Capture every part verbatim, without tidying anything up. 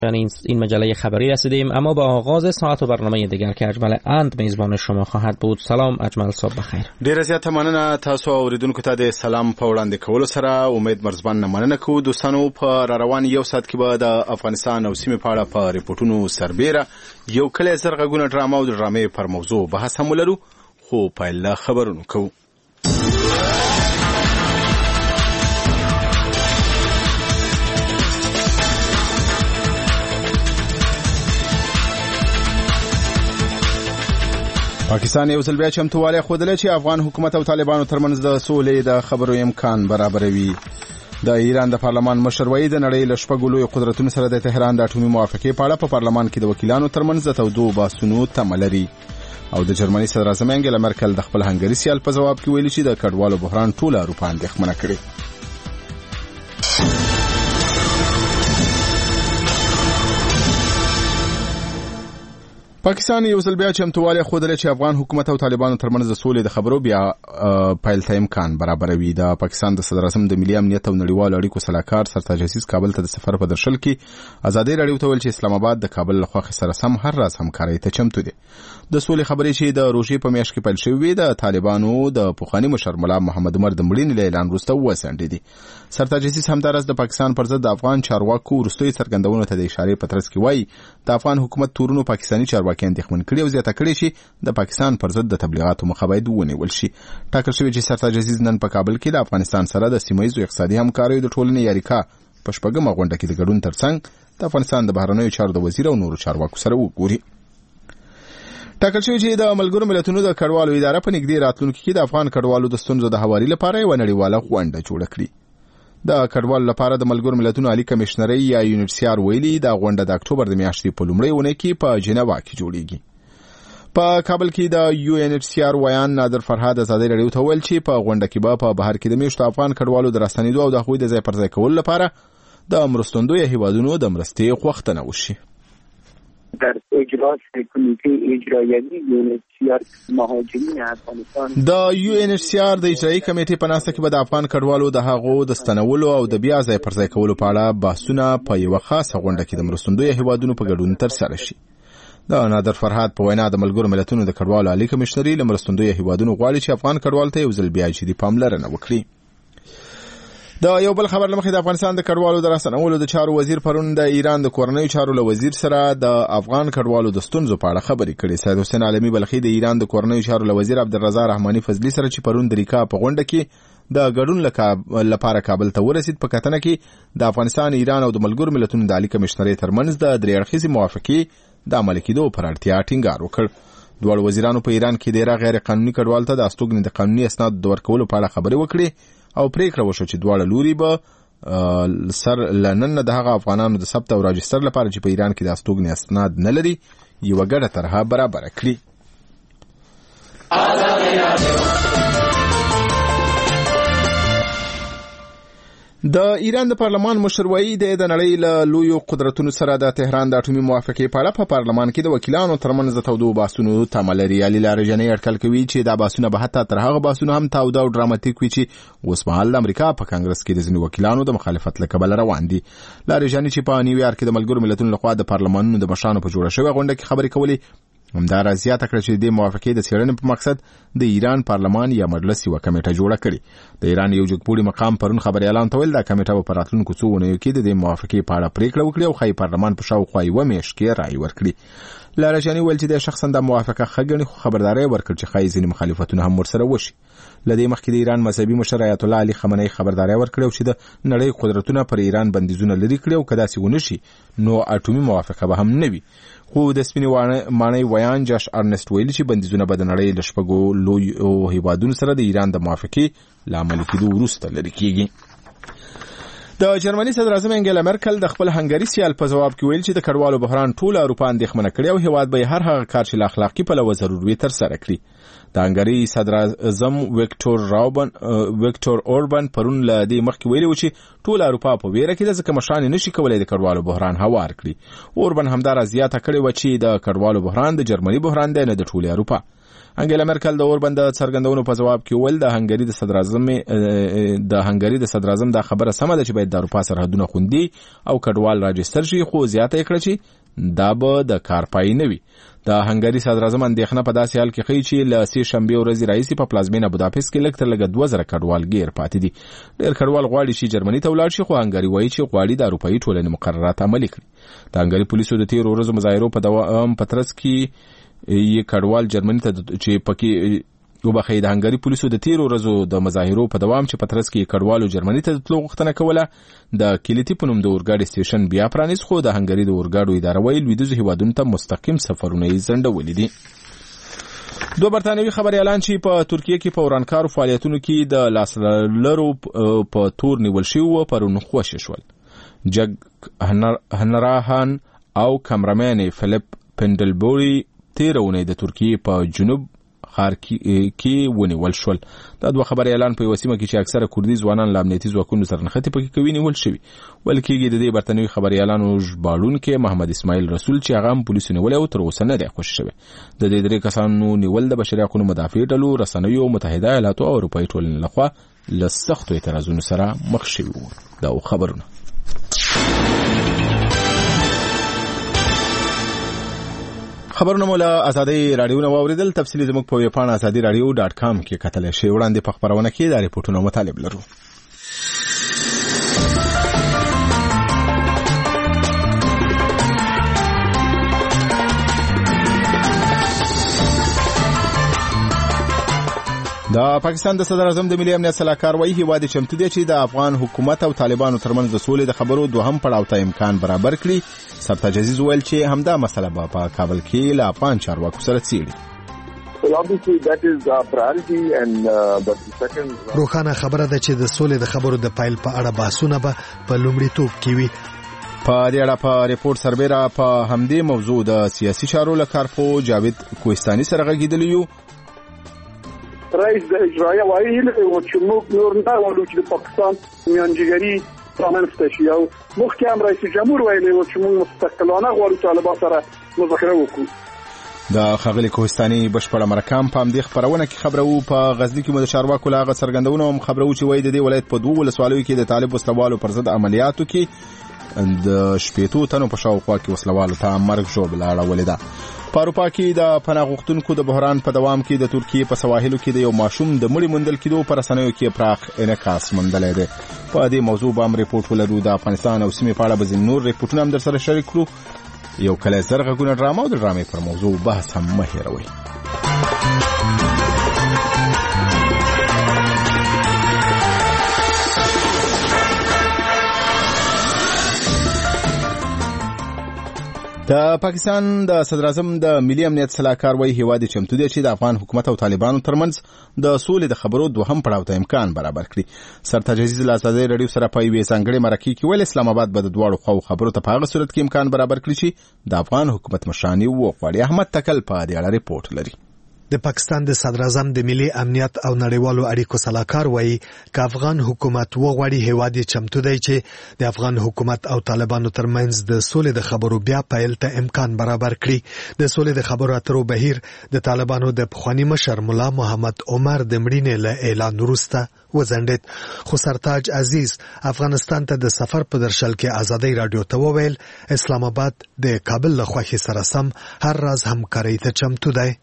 این این مجله خبری رسیدیم، اما با آغاز ساعت و برنامه دیگر که اجمل اند میزبان شما خواهد بود. سلام اجمل، صبح بخیر. ډیر زیات مننه تاسو اوریدونکو ته د سلام په وړاندې کولو سره امید مرزبان نه مننه کوو. دوستانو په روان یو ساعت کې به د افغانستان او سیمې په اړه په ریپورتونو سربېره یو کله زرغونه ډرامه او ډرامې پر موضوع بحث هم ولرو، خو پیل خبرونو کوو. پاکستان یو ځل بیا چمتووالی ښودلی چې افغان حکومت او طالبانو ترمنځ د سولې د خبرو امکان برابروي. د ایران د پارلمان مشر وایي د نړۍ له شپږو لویو قدرتونو سره د تهران د اټومي موافقې په اړه په پارلمان کې د وکیلانو ترمنځ د تودو بحثونو تمه لري. او د جرمني صدراعظم انګلا مرکل د خپل هنګري سیال په ځواب کې ویلي چې د کډوالو بحران ټوله اروپا اندېښمنه کړې. پاکستان یو ځل بیا چمتووالی ښودلی چې افغان حکومت او طالبانو ترمنځ د سولې د خبرو بیا پیل ته امکان برابروي. د پاکستان د صدراعظم د ملي امنیت او نړیوالو اړیکو سلاکار سرتاج عزیز کابل ته د سفر په درشل کې ازادي راډیو ته ویل چې اسلام آباد د کابل له خوا سره سم هر راز همکارۍ ته چمتو دی. د سولې خبرې چې د روژې په میاشت کې پیل شوې وې د طالبانو د پخواني مشر ملا محمد عمر د مړینې له اعلان وروسته وڅنډېدې. سرتاج عزیز همداراز د پاکستان پر ضد د افغان چارواکو وروستیو څرګندونو ته د اشارې په ترڅ کې وایي د افغان حکومت تورونو پاکستاني چارواکي اندېښمن کړي او زیاته کړې چې د پاکستان پر ضد د تبلیغاتو مخه باید ونیول شي. ټاکل شوی چې سرتاج عزیز نن په کابل کې د افغانستان سره د سیمه ییزو اقتصادي همکاریو د ټولنې یاریکا په شپږمه غونډه کې د ګډون ترڅنګ د افغانستان د بهرنیو چارو د وزیر او نورو چارواکو سره وګوري. ټاکل شوی چې د ملګرو ملتونو د کډوالو اداره په نږدې راتلونکي کې د افغان کډوالو د ستونزو د هواري لپاره یوه نړیواله غونډه جوړه کړي. د کډوالو لپاره د ملګرو ملتونو عالی کمشنرۍ یا یونیسیار ویلي دا غونډه د اکتوبر د میاشتې په لومړۍ اونۍ کې په جنیوا کې جوړیږي. په کابل کې د یو ان ایچ سی آر ویان نادر فرهاد ازادي راډیو ته ویل چې په غونډه کې به په بهر کې د میشتو افغان کډوالو د راستنېدو او د هغوی د ځای پر ځای کولو لپاره د مرستندویه هیوادونو د مرستې غوښتنه وشي. در اجلاس کمیته اجرایی یو ان ایچ سی آر مهاجرین افغانستان د یو ان ایچ سی آر د اجرایی کمیټې په ناسته کې به د افغان کډوالو د هغو د ستنولو او د بیا ځای پر ځای کولو په اړه بحثونه په یوه خاصه غونډه کې د مرستندویه هیوادونو په ګډون ترسره شي. د نادر فرهاد په وینا د ملګرو ملتونو د کډوالو عالی کمشنري له مرستندویه هیوادونو غواړي چې افغان کډوالو ته یو ځل بیا جدي پاملرنه وکړي. د یو بل خبر لمخې د افغانستان د کډوالو د راستنولو د چارو وزیر پرون د ایران د کورنیو چارو له وزیر سره د افغان کډوالو د ستونزو په اړه خبرې کړې. سید حسین عالمي بلخي د ایران د کورنیو چارو له وزیر عبدالرضا رحماني فضلي سره چې پرون د ریکا په غونډه کې د ګډون لپاره کابل ته ورسید په کتنه کې د افغانستان، ایران او د ملګرو ملتونو د عالی کمشنرۍ ترمنځ د درې اړخیزې موافقې د عملي کېدو پر اړتیا ټینګار وکړ. دواړو وزیرانو په ایران کې ډیره غیر قانوني کډوالو ته د استوګنې د قانوني اسنادو د ورکولو په اړه خبرې وکړې او پریکړه وشوه چې دواړه لوري به سر لنن د هغه افغانانو د ثبت او راجستر لپاره چې په ایران کې د استوګنې اسناد نه لري یوه ګډه طرحه برابره کړي. د ایران د پارلمان مشر وایي د نړۍ له لویو قدرتونو سره د تهران د اټومي موافقې په اړه په پارلمان کې د وکیلانو ترمنځ د تودو بحثونو تمه لري. علي لاریجاني اټکل کوي چې دا بحثونه به حتی تر هغه بحثونه هم تاوده او ډراماتیک وي چې اوس مهال د امریکا په کانګرس کې د ځینو وکیلانو د مخالفت له کبله روان دي. لاریجاني چې په نیویارک کې د ملګرو ملتونو لخوا د پارلمانونو د مشرانو په جوړه شوې غونډه کې خبرې کولې همدارا زیاته کړه چې د موافقې د څېړنې په مقصد د ایران پارلمان یا مجلس یوه کمیټه جوړه کړې. د ایران یو جګپوړي مقام پرون خبریالانو ته ویل دا کمیټه به په راتلونکو څو اونیو کې د دې موافقې په اړه پریکړه وکړي او ښایي پارلمان په شاوخوا یوه میاشت کې رایې ورکړي. لاریجاني ویل چې د شخصا د موافقه ښه ګڼي خو خبرداری ورکړ چې ښایي ځینې مخالفتونه هم ورسره وشي. له دې مخکې د ایران مذهبي مشر آیت الله علي خامنه‌ای خبرداری ورکړی چې د نړۍ قدرتونه پر ایران بندیزونه لري کړي او که داسې ونه شي نو اټومي موافقه به هم نه وي. خو د سپینې ماڼۍ ویان جاش ارنسټ ویلي چې بندیزونه به د نړۍ له شپږو لویو هیوادونو سره د ایران د موافقې له عملي کېدو وروسته لرې کېږي. د جرمني صدراعظم انګلا مرکل د خپل هنګري سیال په ځواب کې ویل چې د کډوالو بحران ټول اروپا اندېښمنه کړي او هیواد به هر هغه کار چې له اخلاقي پلوه ضروري ترسره کړي. د هنګري صدراعظم ویکټور راوبن ویکټور اوربن پرون له دې مخکې ویلي و چې ټول اروپا په ویره کې ده ځکه مشران نشي کولای د کډوالو بحران هوار کړي. اوربن همدارا زیاته کړې و چې د کډوالو بحران د جرمني بحران دی نه د ټولې اروپا. انګیلا مرکل د اوربند څرګندونو په جواب کې ویل د هنګری د صدر اعظم د هنګری د صدر اعظم د خبره سمه ده چې باید د اروپا سرحدونه خوندي او کډوال راجستر شي، خو زیاته کړه چې دا به د کار پای نه وي. د هنګری صدر اعظم اندېښنه په داسې حال کې ښیي چې له سې شنبې ورځې راهیسې په پلازمینه بوداپست کې لږ تر لږه دوه زره کډوال ګیر پاتې دي. ډېر کډوال غواړي چې جرمني ته ولاړ شي، خو هنګری وایي چې غواړي د اروپایي ټولنې مقررات عملي کړي. د هنګری پولیسو د تیرو ورځو مظاهرو په دوام په ترڅ کې یې کډوال جرمني ته چې پکې وبخښئ د هنګری پولیسو د تیرو ورځو د مظاهرو په دوام چې په ترڅ کې کډوالو جرمني ته تلو غوښتنه کوله د کلیتي په نوم د اورګاډي سټیشن بیا پرانیست، خو د هنګری د اورګاډو اداره وایي لویدیځو هیوادونو ته مستقیم سفرونه یې ځنډولي دي. دوه برتانوي خبريالان چې په ترکیه کې په ورانکارو فعالیتونو کې د لاس لرو په تور نیول شوي وو پرون خوشي شول. جګ هنراهان او کمرمن فلیپ پندلبوري تیرونه د ترکیه په جنوب خار کې ونیول شول. دا دوه خبريالان په وسیمه کې چې اکثره کوردي ځوانان له امنیتي ځواکونو سره نښتې پکې کوي نیول شوي. ول کېږي د دې برتانوي خبريالانو ژباړونکي محمد اسماعیل رسول چې هغه هم پولیسو نیولې او تر اوسه نه دی خوشي شوی. د دې درې کسانو نیول د بشري حقوقو مدافع ډلو، رسنیو، متحده ایالاتو او اروپایي ټولنې لخوا له سختو اعتراضونو سره مخ شوي وو. دا خبرونه خبرونه مولا ازادي رادیو نو اوریدل. تفصیلی زموږ په ویب پاڼه ازادي رادیو ډاټ کام کې کتل شي. وړاندې په خبرونه کې د ریپورتونو مطالب لرو. د پاکستان د صدر اعظم د ملي امنیت سلاکار وایي هیواد چمتو دی چې د افغان حکومت او طالبانو ترمنځ د سولې د خبرو دوهم پړاو ته امکان برابر کړي. سرتاج عزیز ویل چې همدا مسله به په کابل کې له افغان چارواکو سره څیړي. روښانه خبره ده چې د سولې د خبرو د پایل په اړه بحثونه به په لومړیتوب کې وي. په دې اړه په ریپورت سربېره په همدې موضوع د سیاسي چارو لکارپو جاوید کوهستاني سره غږیدلی یو. رئیس د اجرایه وایي چې موږ نور نه غواړو چې د پاکستان میانجیګري رامنځته شي او مخکې هم رئیس جمهور ویلي و چې موږ مستقلانه غواړو طالبان سره مذاکره وکړو. د ښاغلي کوهستاني بشپړه مرکه په همدې خبرونه کې خبره وو. په غزني کې مو د چارواکو له هغه څرګندونو هم خبره وو چې وایي د دې ولایت په دوه ولسوالیو کې د طالب وسلوالو پر ضد عملیاتو کې د شپېتو تنو په شاوخوا کې وسلوالو ته مرګ ژوبله اړولې ده. په اروپا کې د پناه غوښتونکو د بحران په دوام کې د ترکیې په سواحلو کې د یو ماشوم د مړي موندل کېدو په رسنیو کې پراخ انعکاس موندلی دی. په دې موضوع به هم ریپورټ ولرو. د افغانستان او سیمې په اړه به ځینې نور ریپورټونه هم در سره شریک کړو. یو کلی زر غږونه ډرامه او د ډرامې پر موضوع بحث هم مه هېروئ. د پاکستان د صدر اعظم د ملي امنیت سلاکار وایي هیواد چمتو دی چې د افغان حکومت او طالبانو ترمنځ د سولې د خبرو دوهم پړاو ته امکان برابر کړي. سرتاج عزیز له ازادي رادیو سره په یوې ځانګړې مرکې کې ویل اسلام آباد به د دواړو خواو خبرو ته په هغه صورت کې امکان برابر کړي چې د افغان حکومت مشران یې وغواړي. احمد تکل په دې اړه ریپورټ لري. د پاکستان د صدر اعظم د ملي امنیت او نړیوالو اړیکو سلاکار وایي چې افغان حکومت وغواړي هیواد چمتو دی چې د افغان حکومت او طالبانو ترمنځ د سولې د خبرو بیا پیل ته امکان برابر کړي. د سولې د خبرو اترو بهیر د طالبانو د پخوانی مشر مولا محمد عمر د مړینې له اعلان وروسته وځنډید. خو سرتاج عزیز افغانستان ته د سفر په درشل کې ازادي رادیو ته وویل اسلام آباد د کابل له خوښۍ سره سم هر راز همکارۍ ته چمتو دی.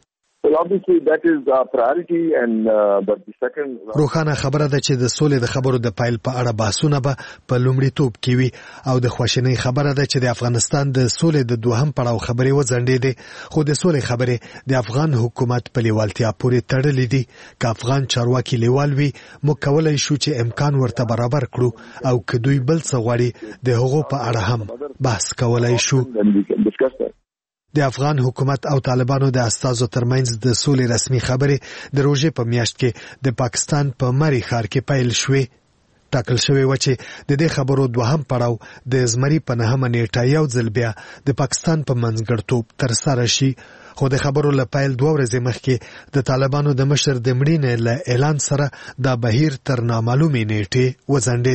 روښانه خبره ده چې د سولې د خبرو د پایل په اړه بحثونه به په لومړیتوب کې وي او د خواشینۍ خبره ده چې د افغانستان د سولې د دوهم پړاو خبرې وځنډېدې. خو د سولې خبرې د افغان حکومت په لیوالتیا پورې تړلې دي. که افغان چارواکي لیوال وي موږ کولی شو چې امکان ورته برابر کړو او که دوی بل څه غواړي د هغو په اړه هم بحث کولی شو. د افغان حکومت او طالبانو د استازو ترمنځ د سولې رسمي خبرې د روژې په میاشت کې د پاکستان په مری ښار کې پیل شوې. ټاکل شوی و چې د دې خبرو دوهم پړاو د زمري په نهمه نیټه یو ځل بیا د پاکستان په منځګړیتوب ترسره شي. خو د خبرو له پیل دوه ورځې مخکې د طالبانو د مشر د مړینې له اعلان سره دا بهیر تر نامعلومې نیټې وځنډېد.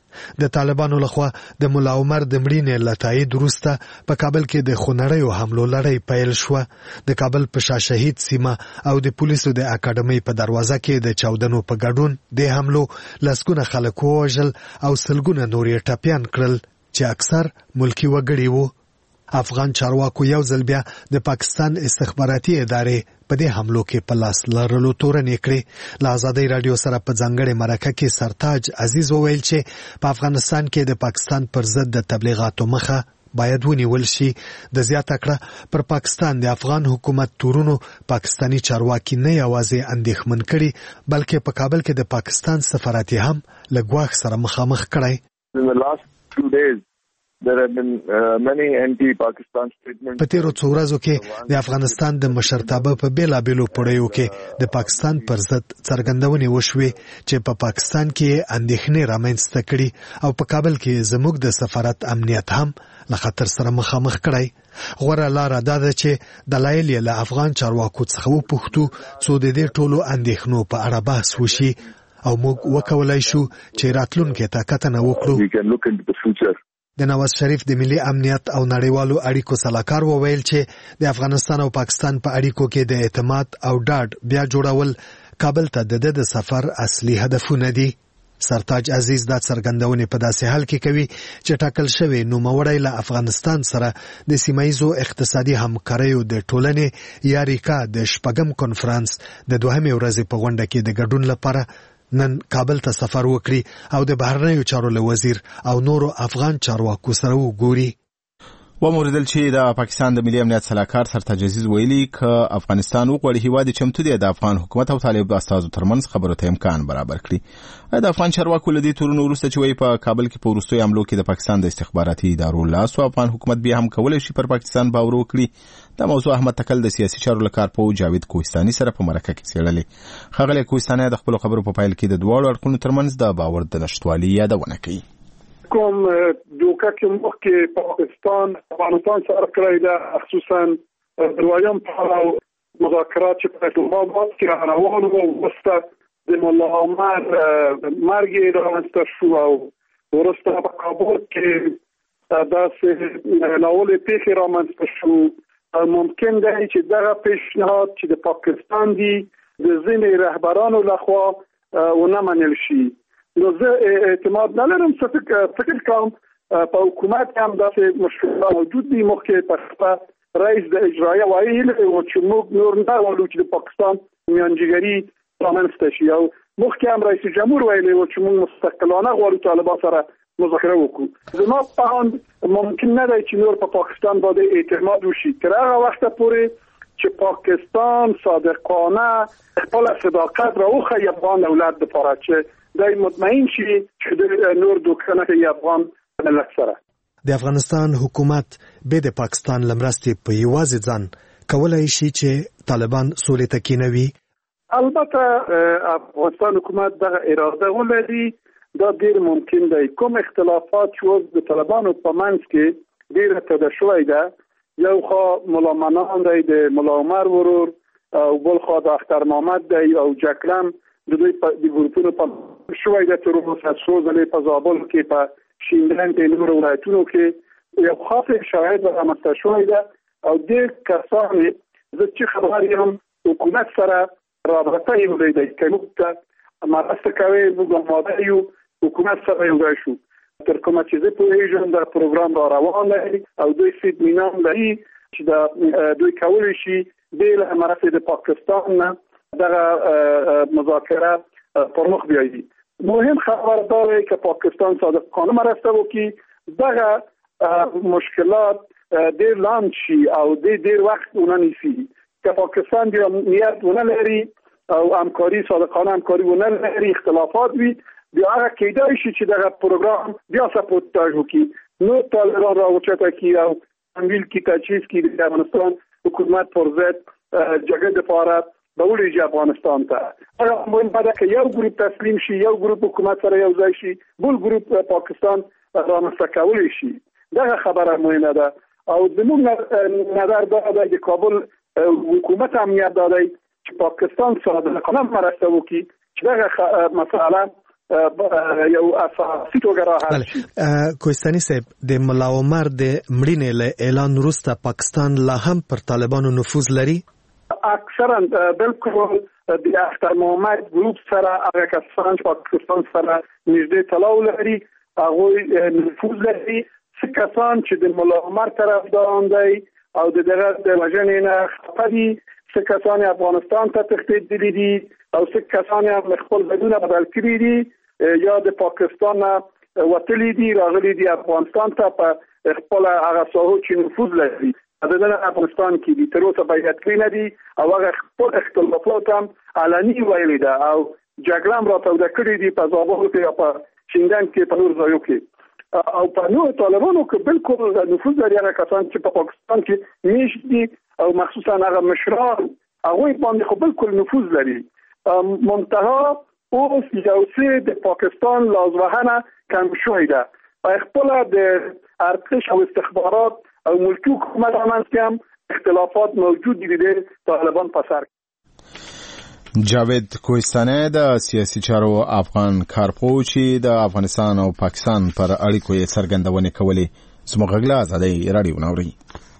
د طالبانو لخوا د مولا عمر د مړینې له تایید وروسته په کابل کې د خونړیو حملو لړۍ پیل شوه. د کابل په شاه شهید سیمه او د پولیسو د اکاډمۍ په دروازه کې د چاودنو په ګډون د حملو لسګونه خلک ووژل او سلګونه نور یې ټپیان کړل چې اکثر ملکي وګړي وو. افغان چارواکو یو ځل بیا د پاکستان استخباراتي ادارې په دې حملو کې په لاس لرلو تورنې کړې. له ازادۍ راډیو سره په ځانګړې مرکه کې سرتاج عزیز وویل چې په افغانستان کې د پاکستان پر ضد د تبلیغاتو مخه باید ونیول شي. د زیاته کړه پر پاکستان د افغان حکومت تورونو پاکستانی چارواکي نه یوازې اندېښمن کړي بلکې په کابل کې د پاکستان سفارت هم له ګواښ سره مخامخ کړی. In the last two days there have been uh, many anti-Pakistan statements. په تیرو څو ورځو کې د افغانستان د مشرتابه په بیلابیلو پړیو کې د پاکستان پر ضد څرګندونې وشوې چې په پاکستان کې اندېښنې رامنځته کړي او په کابل کې زموږ د سفارت امنیت هم له خطر سره مخامخ کړی. غوره لاره دا ده چې دلایل یې له افغان چارواکو څخه وپوښتو څو د دې ټولو اندېښنو په اړه بحث وشي او موږ وکولای شو چې راتلونکي ته کتنه وکړو. د نواز شریف د ملي امنیت او نړیوالو اړیکو سلاکار وویل چې د افغانستان او پاکستان په اړیکو کې د اعتماد او ډاډ بیا جوړول کابل ته د د سفر اصلي هدفونه دي. سرتاج عزیز دا څرګندونې په داسې حال کې کوي چې ټاکل شوی نوموړی له افغانستان سره د سیمایزو اقتصادي همکاریو د ټولنې یا ریکا د شپږم کنفرانس د دوهمې ورځې په غونډه کې د ګډون لپاره نن کابل ته سفر وکړي او د بهرنیو چارو له وزیر او نورو افغان چارواکو سره وګوري. وموردل چې د پاکستان د ملي امنیت سلاکار سرتاج عزیز ویلي ک افغانستان وغواړي هیواد چمتو دی د افغان حکومت او طالب استازو ترمنځ خبرو ته امکان برابر کړي. د افغان چارواکو لدی تورونو وروسته چې وی په کابل کې په وروستي حملو کې د پاکستان د استخباراتي ادارو لاس او افغان حکومت بیا هم کولای شي پر پاکستان باور وکړي. دا موضوع احمد تکل د سیاسي چارو لکار په جاوید کوهستاني سره په مرکه کې څېړلې. خغلی کوهستاني د خپل خبرو په پایل کې د دواړو اړخونو ترمنځ د باور د نشټوالي یادونه کوي. کوم دوکه کې مخکې پاکستان افغانستان سره کړی ده خصوصا دوایم پړاو مذاکرات چې په اسلام آباد کې روان وو وروسته د مولا عمر مرګ رامنځته شو او وروسته په کابل کې داسې ناولې پیښې رامنځته شو. ممکن ده چې دغه پیشنهاد چې د پاکستان دی د ځینې رهبرانو لخوا ونه منل شي. نو زه اعتماد نه لرم چې فکر کوم په حکومت هم داسې مشکلات موجود دي. مخکې په رئیس د اجرایه وایي چې موږ نور نه غواړو چې د پاکستان میانجیګري رامنځته شي او مخکې هم رئیس جمهور ویلي و چې موږ مستقلانه غواړو طالبان سره مذاکره وکړو. زما په اند ممکن نه دی چې نور په پاکستان باندې اعتماد وشي تر هغه وخت پورې چې پاکستان صادقانه خپل صداقت راوخی افغان دولت لپاره چې دای مطمئن شي چې نور دوکانه کوي افغان ملت سره. د افغانستان حکومت به د پاکستان لمرستې په یوازې ځان کولای شي چې طالبان سولې ته کینوي. البته افغانستان حکومت دغه اراده ولري. دا ډیر ممکن دی. کوم اختلافات چې د طالبانو په منځ کې ډیر تد شوی ده یو خو مولا منان دی د مولا عمر ورور او بل خو د اختر محمد دی او جکلم د دوی په د ګروپونو په شوی ده تر اوسه څو ځلې په زابل کې په شینډرن کې نور ولایتونو کې یو خاصه شرایط رامنځته شوی ده او ډیر کسان زه چې خبر یم حکومت سره رابطه یې ولري چې موږ مرسته کوي موږ ماده یو حکومت سره یو ځای شو. تر کومه چې زه پوهیږم دا پروګرام را روان دی او دوی سید مینام لري چې دا دوی کولی شي بل مرسته د پاکستان نه دغه مذاکره پر مخ بیایي. مهم خبر دا دی چې پاکستان صادقانه مرسته وکړي دغه مشکلات ډیر لاندې شي او د ډیر وخت ونه نیسي. که پاکستان د نیت ونه لري او همکاري صادقانه همکاري ونه لري اختلافات وي بیا هغه کېدای شي چې دغه پروګرام بیا سپورټ وکړي. نو طالبان راوچته کی او تمویل کی تجهیز کی د افغانستان حکومت پر ضد جګړه لپاره بولیږي افغانستان ته. هغه مهم ده چې یو ګروپ تسلیم شي یو ګروپ حکومت سره یو ځای شي بل ګروپ پاکستان رامنځته کولی شي. دغه خبره مهمه ده او زموږ نظر دا دی چې کابل حکومت امنیت دادی چې پاکستان صادقانه مرسته وکړي چې دغه مسئله یو اساسي توګه راحل شي. کوهستاني صاحب د ملا عمر د مړینې له اعلان وروسته پاکستان لا هم پر طالبانو نفوذ لري؟ اکثرا بالکل د اختر محمد ګروپ سره هغه کسان چې پاکستان سره نږدې تړاو لري هغه نفوذ لري. څه کسان چې د ملا عمر طرفداران دي او د دغه د وژنې نه خبر دي، څه کسان افغانستان ته تښتېدلي دي او څه کسان هم خپل بدونه بدل کړي دي یا د پاکستان وتلي دي راغلي دي افغانستان ته په خپل هغه ساحو چې نفوذ لري د افغانستان کې دي، تر اوسه بیعت کړی نه دي او هغه خپل اختلافات هم علني ویلي ده او جګړه هم راټوله کړې دي په زابل کې یا په شینډان کې په نور ځایو کې او په نور طالبانو کې بالکل نفوذ لري. هغه کسان چې په پاکستان کې میشت دي او مخصوصا هغه مشران هغه باندې خو بالکل نفوذ لري. منتها اوس یو څه د پاکستان لازوهنه کم شوی ده په خپل د ارتش او استخبارات او ملکی حکومت همانس که هم اختلافات موجود دي د طالبان په سر. جاوید کوهستاني د سیاسي چارو افغان کارپوه چې د افغانستان او پاکستان پر اړیکو یې څرګندونې کولې. زموږ غږ له ازادۍ راډیو ناوري.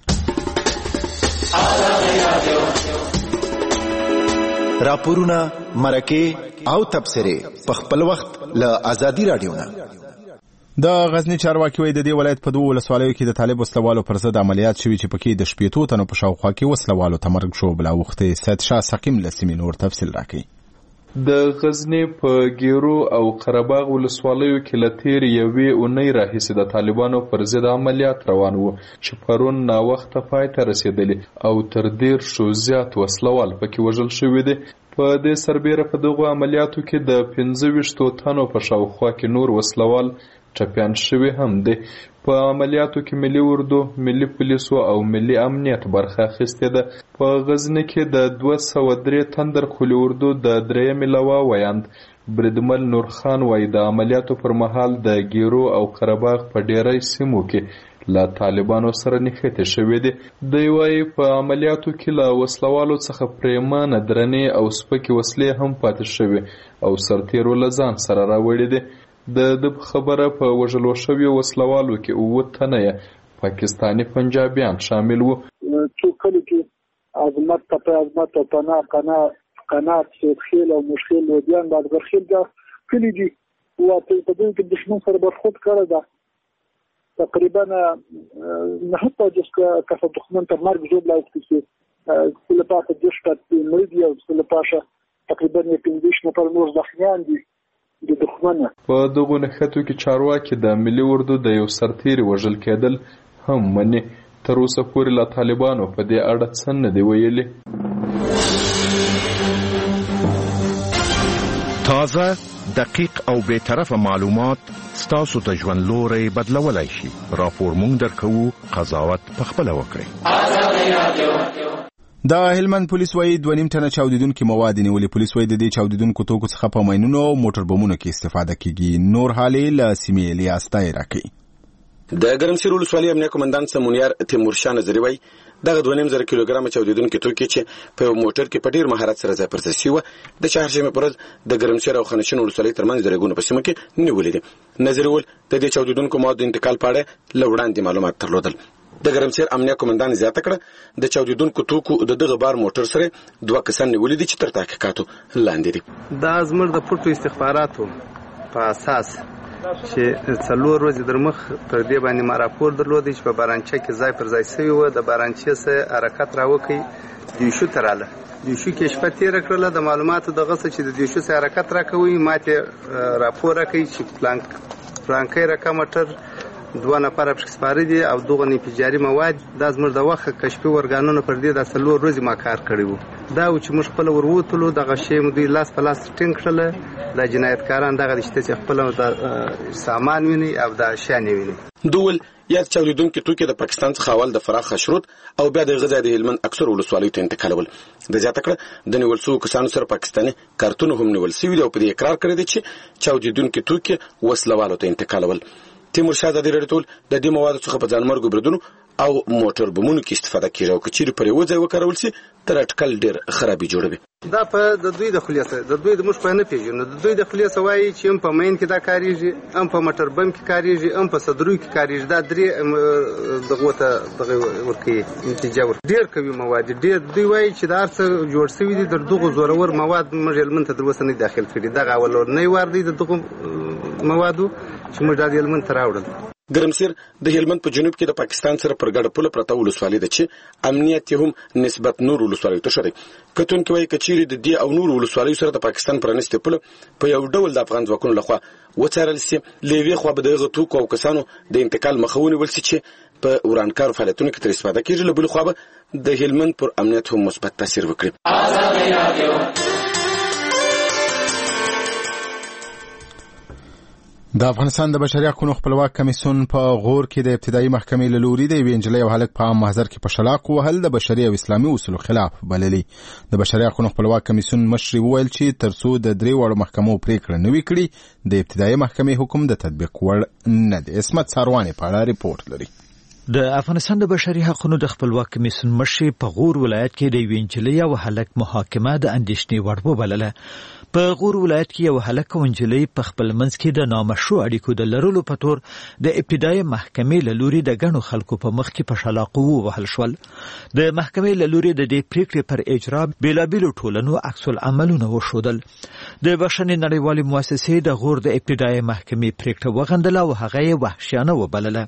راپورونه، مرکې او تبصرې په خپل وخت له ازادي راډیو نه. د غزنی چارواکي وایي د دې ولایت په دوه ولسوالیو کې د طالب وسلوالو پر ضد عملیات شوي چې پکې د شپېتو تنو په شاوخوا کې وسلوالو ته مرګ شو. بلاوختې سید شاه سقیم له سیمې نور تفصیل راکوي. د غزنی په ګیرو او قرهباغ ولسوالیو کې له تېرې یوې اونۍ راهیسې د طالبانو پر ضد عملیات روان وو چې پرون ناوخته پای ته رسېدلي او تر دېرشو زیات وسلوال پکې وژل شوي دي. په دې سربیره په دغو عملیاتو کې د پنځه ویشتو تنو په شاوخوا کې نور وسلوال ټپیان شوي هم دي. په عملیاتو کې ملي اردو، ملي پولیسو او ملي امنیت برخه اخیستې ده. په غزني کې د دوه سوه درې تندر خولي اردو د درېیمې لوا ویاند بریدمل نورخان وایي د عملیاتو پر مهال د ګیرو او قرهباغ په ډیری سیمو کې له طالبانو سره نښتې شوي دي. دوی وایي په عملیاتو کې له وسلوالو څخه پرېمانه درنې او سپکې وسلې هم پاتې شوي او سرتیرو له ځان سره راوړي دي. د د خبره په وژلو شویو وسلوالو کې اووه تنه پاکستاني پنجابیان شامل وو. څو کله کې عظمت ته عظمت او پنا قنا قنات خیل او مشکل ودیان بعد برخیل دا کلی دي او په دې کې دښمن سره برخود کړی ده تقریبا نه حتی جس که دښمن ته مرګ جوړ لاوستي چې کله پاتې د شپږ مړي او کله پاشه تقریبا یې پنځه نفر نور زخمیان دي. په دغو نښتو کې چارواکي د ملي اردو د یو سرتیري وژل کېدل هم مني. تر اوسه پورې له طالبانو په دې اړه څه نه دي ویلي. تازه، دقیق او بې طرفه معلومات ستاسو ته ژوند لوری بدلولی شي. راپور مونږ درکوو، قضاوت پخپله وکړئ. د هلمند پولیس وایي دوه نیم ټنه چاودیدونکي مواد نیولي. پولیس وایي د دې چاودیدونکو توکو څخه په ماینونو او موټر بمونو کې استفاده کیږي. نور حالې له سیمې الیاس تای راکوي. د ګرمسیر ولسوالۍ امنیه قومندان سمونیار تیمورشاه نظري وایي دغه دوه نیم زره کیلوګرامه چاودیدونکي توکي چې په یو موټر کې په ډېر مهارت سره ځای پر ځای شوي د چهارشنبې په ورځ د ګرمسیر او خانشین ولسوالۍ ترمنځ د ریګونو په سیمه کې نیولي دي. نظري وویل د دې چاودیدونکو موادو د انتقال په اړه له وړاندې معلومات درلودل. د ګرمسیر امنیه قومندان زیاته کړه د چاودیدونکو توکو د دغه بار موټر سره دوه کسان نیولي دي چې تر تحقیقاتو لاندې دي. دا زموږ د پټو استخباراتو په اساس چې څلور ورځې در مخ پر دې باندې ما راپور درلودی چې په بارانچه کې ځای پر ځای شوی و. د بارانچه سره حرکت راوکړي دیوشو تراله دیوشو کې شپه تېره کړله. د معلوماتو دغه څه چې د دیوشو سره حرکت راکوي ماته راپور راکوي چې پلانک پلانکۍ رقم موټر دوه نفر پکې سپاره دي او دغه انفجاري مواد دا زموږ د وخت کشفي ورګانونو پر دې د څلور ورځې ما کار کړی وو. دا و چې موږ خپل وروتلو دغه شی مو دوی لاس په لاس ټینګ کړله. د جنایتکاران دغه رشته چې خپل د سامان ویني او د شان ویني. دول یا چاودیدونکي توکي د پاکستان څخه اول د فراخ شروط او بیا د غزا د هلمند اکثر ولسوالیو ته انتقالول. د زیاته کړه د نیول شوو کسانو سره پاکستاني کارتونه هم نیول شوي دي او په دې اقرار کړی دی چې چاودیدونکي توکي وسلوالو ته انتقالول. تیمورشاه ازادي راډیو د دې موادو څخه په ځانمرګو بریدونو او موټر بمونو کې استفاده کیږي او کچېر پرې وځي وکړول شي تر اټکل ډیر خرابي جوړوي. دا په د دوی د خلیصه د دوی د مش په نه پیژنو د دوی د خلیصه وایي چې هم په مین کې دا کاریږي هم په موټر بم کې کاریږي هم په صدرو کې کاریږي. دا درې دغه ته دغه ورکی نتیجه ور ډیر کوي مواد ډیر دوی وایي چې دا څه جوړ شوی دي د دغه زورور مواد موږ علمن ته دروسه نه داخل کړي. دغه اول نه ور دي دغه موادو چې موږ د علمن ته راوړل. ګرمسیر د هلمند په جنوب کې د پاکستان سره پر ګډه پوله پرته ولسوالۍ ده چې امنیت هم نسبت نور ولسوالیو ته شوی. کتون کې وایي کچېری د دې او نور ولسوالیو سره د پاکستان پرانیسته پوله په یو ډول د افغان ځواکونو لخوا وڅارل شي. لوی خو به دغه توکو او کسانو د انتقال مخاوني ول چې په ورانکار فعالیتونو کې تر استفاده کیږي. له بل خو به د هلمند پر امنیت هم مثبت تاثیر وکړي. د افغانستان د بشري حقوقو خپلواک کمیسیون په غور کې د ابتدایي محکمې له لوري د یوې نجلۍ او هلک په عام محضر کې په شلاق وهل د بشري او اسلامي اصولو خلاف بللي. د بشري حقوقو خپلواک کمیسیون مشر وویل چې ترڅو د درې وړو محکمو پریکړه نه وي کړې د ابتدایي محکمې حکم د تطبیق وړ نه دی. اسمت سارواني په اړه ریپورت لري. د افغانستان د بشري حقوقو د خپلواک کمیسیون مشر په غور ولایت کې د یوې نجلۍ او هلک محاکمه د اندېښنې وړ وبلله. په غور ولایت کې یو هلک او نجلۍ په خپل منځ کې د نامشروع اړیکو د لرلو په تور د ابتدایي محکمې له لوري د ګڼو خلکو په مخ کې په شلاقو ووهل شول. د محکمې له لوري د دې پریکړې پر اجرا بېلابېلو ټولنو عکس العملونه وښودل. د بخښنې نړیوالې مؤسسې د غور د ابتدایي محکمې پریکړه وغندله او هغه یې وحشیانه وبلله.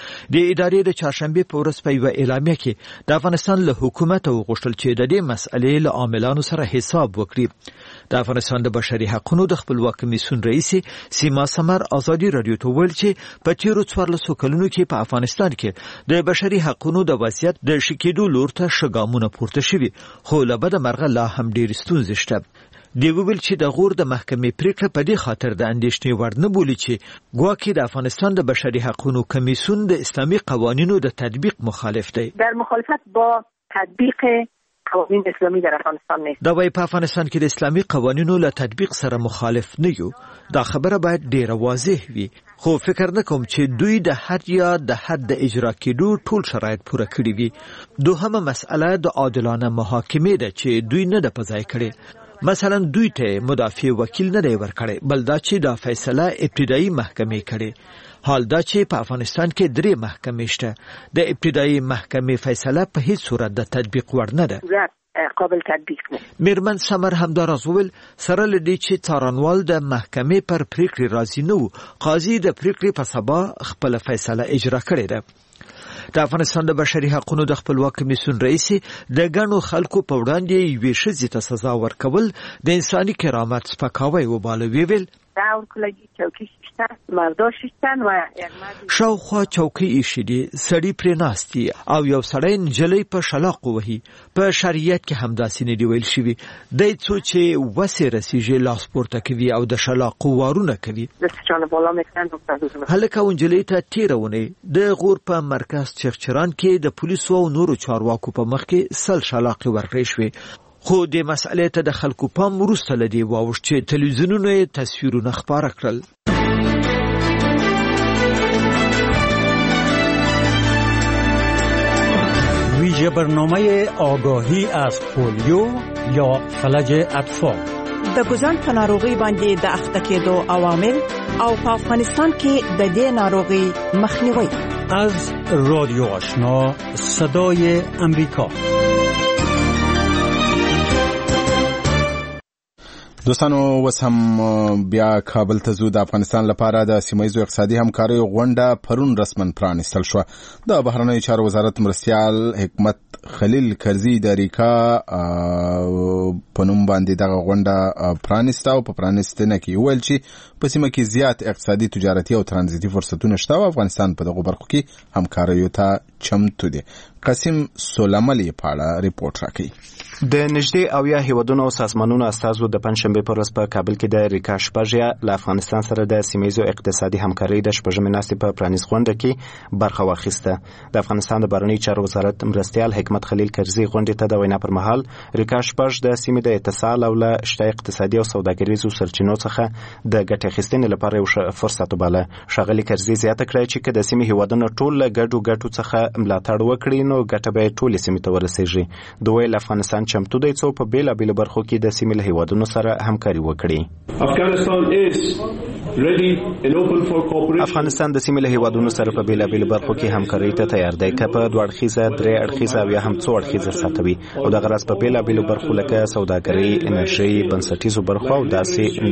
د ادارې د چهارشنبې په ورځ په یوه اعلامیه کې د افغانستان له حکومت وغوښتل چې د دې مسئلې له عاملانو سره حساب وکړي. د افغانستان د بشري حقوقو د خپلواک کمیسیون رئیس سیما سمر ازادي رادیو ته ویل چې په تیرو څوارلسو کلونو کې په افغانستان کې د بشري حقوقو د وضعیت د ښه کېدو لور ته ښه ګامونه پورته شوي، خو له بده مرغه لا هم ډېرې ستونزې شته. دی ویل چې د غور د محکمې پریکړه په دې خاطر د اندېښنې وړ نه بولي چې ګواکې د افغانستان د بشري حقوقو کمیسیون د اسلامي قوانینو د تطبیق مخالف دی. در مخالفت با تطبیق قوانین اسلامی در افغانستان نیست. دا وایي په افغانستان کې د اسلامي قوانینو له تطبیق سره مخالف نه یو. دا خبره باید ډیره واضح وي، خو فکر نه کوم چې دوی د حد یا د حد د اجرا کېدو ټول شرایط پوره کړي وي. دوهمه مسئله د عادلانه محاکمې ده چې دوی نه ده په ځای کړې. مثلا دوی ته مدافع وکیل نه دی ورکړی، بل دا چې دا فیصله ابتدایي محکمې کړي. حال دا چې په افغانستان کې درې محکمې شته، د ابتدایي محکمې فیصله په هیڅ صورت د تطبیق وړ نه ده. قابل تطبیق نه. میرمن سمر همداراز وویل سره لدی چې څارنوال د محکمې پر پریکړې راضي نه وو، قاضي د پریکړې په سبا خپل فیصله اجرا کړې ده. د افغانستان د بشري حقوقو د خپلواک کمیسیون رئیس د ګڼو خلکو په وړاندې یوې ښځې ته سزا ورکول د انساني کرامت سپکاوی وباله. ویل شاوخوا چوکۍ ایښي دي، سړي پرې ناست دي او یو سړی نجلۍ په شلاقو وهي. په شریعت کې همداسې نه دي ویل شوي. دی څو چې وسې رسیږي لاس پورته کوي او د شلاقو وارونه کوي. هلک او نجلۍ ته تېره اونۍ د غور په مرکز چغچران کې د پولیسو او نورو چارواکو په مخ کې سل شلاقې ورکړې شوې. خو د مسئلې ته د خلکو پام وروسته له دې واوښت چې تلویزیونونه یې تصویرونه خپاره کړل. ویژه برنامه آگاهی از پولیو یا فلج اطفال د ګوزن په ناروغي باندې د اخته کېدو عوامل او په افغانستان کې د دې ناروغي مخنیوي. از رادیو آشنا صدای امریکا. دوستانو وس هم بیا کابل ته ځو. د افغانستان لپاره د سیمه‌ییزو اقتصادي همکاریو غونډه پرون رسماً پرانیستل شوه. د بهرنیو چارو وزارت مرستیال حکمت خلیل کرزي د ریکا په نوم باندې دغه غونډه پرانیسته او په پرانیستنه کې ویل چې په سیمه کې زیات اقتصادي، تجارتي او ترانزیتي فرصتونه شته او افغانستان په دغه برخو کې همکاریو ته چمتو دی. قاسم سولملی په اړه ریپورت راکړي. د نږدې اویا هیوادونو او سازمانونو استازو د پنځشنبې په ورځ په کابل کې د ریکا شپږ له افغانستان سره د سیمه‌ییزو اقتصادي همکارۍ د شپږمې ناستې په پرانیست غونډه کې برخه واخیسته. د افغانستان د بهرنیو چارو وزارت مرستیال حکمت خلیل کرزي غونډې ته د وینا پر مهال ریکا شپږ د سیمې د اتصال او له شته اقتصادي او سوداګریزو سرچینو څخه د ګټې اخیستنې لپاره یو فرصت وباله. ښاغلي کرزي زیاته کړه چې که د سیمې هیوادونو ټول له ګډو ګټو څخه ملاتړ وکړي نو ګټه به ټولې سیمې ته ورسیږي. دوی له افغانستان چمتو دی څو په بیلابیلو برخو کې د سیمې له هیوادونو سره همکاري وکړي. افغانستان د سیمې له هیوادونو سره په بیلابیلو برخو کې همکاري ته تیار دی، که په دوه اړخیزه، درې اړخیزه او یا هم څو اړخیزه سطحه وي، او دغه راز په بیلابیلو برخو لکه سوداګري، انرژي، بنسټیزو برخو او داسې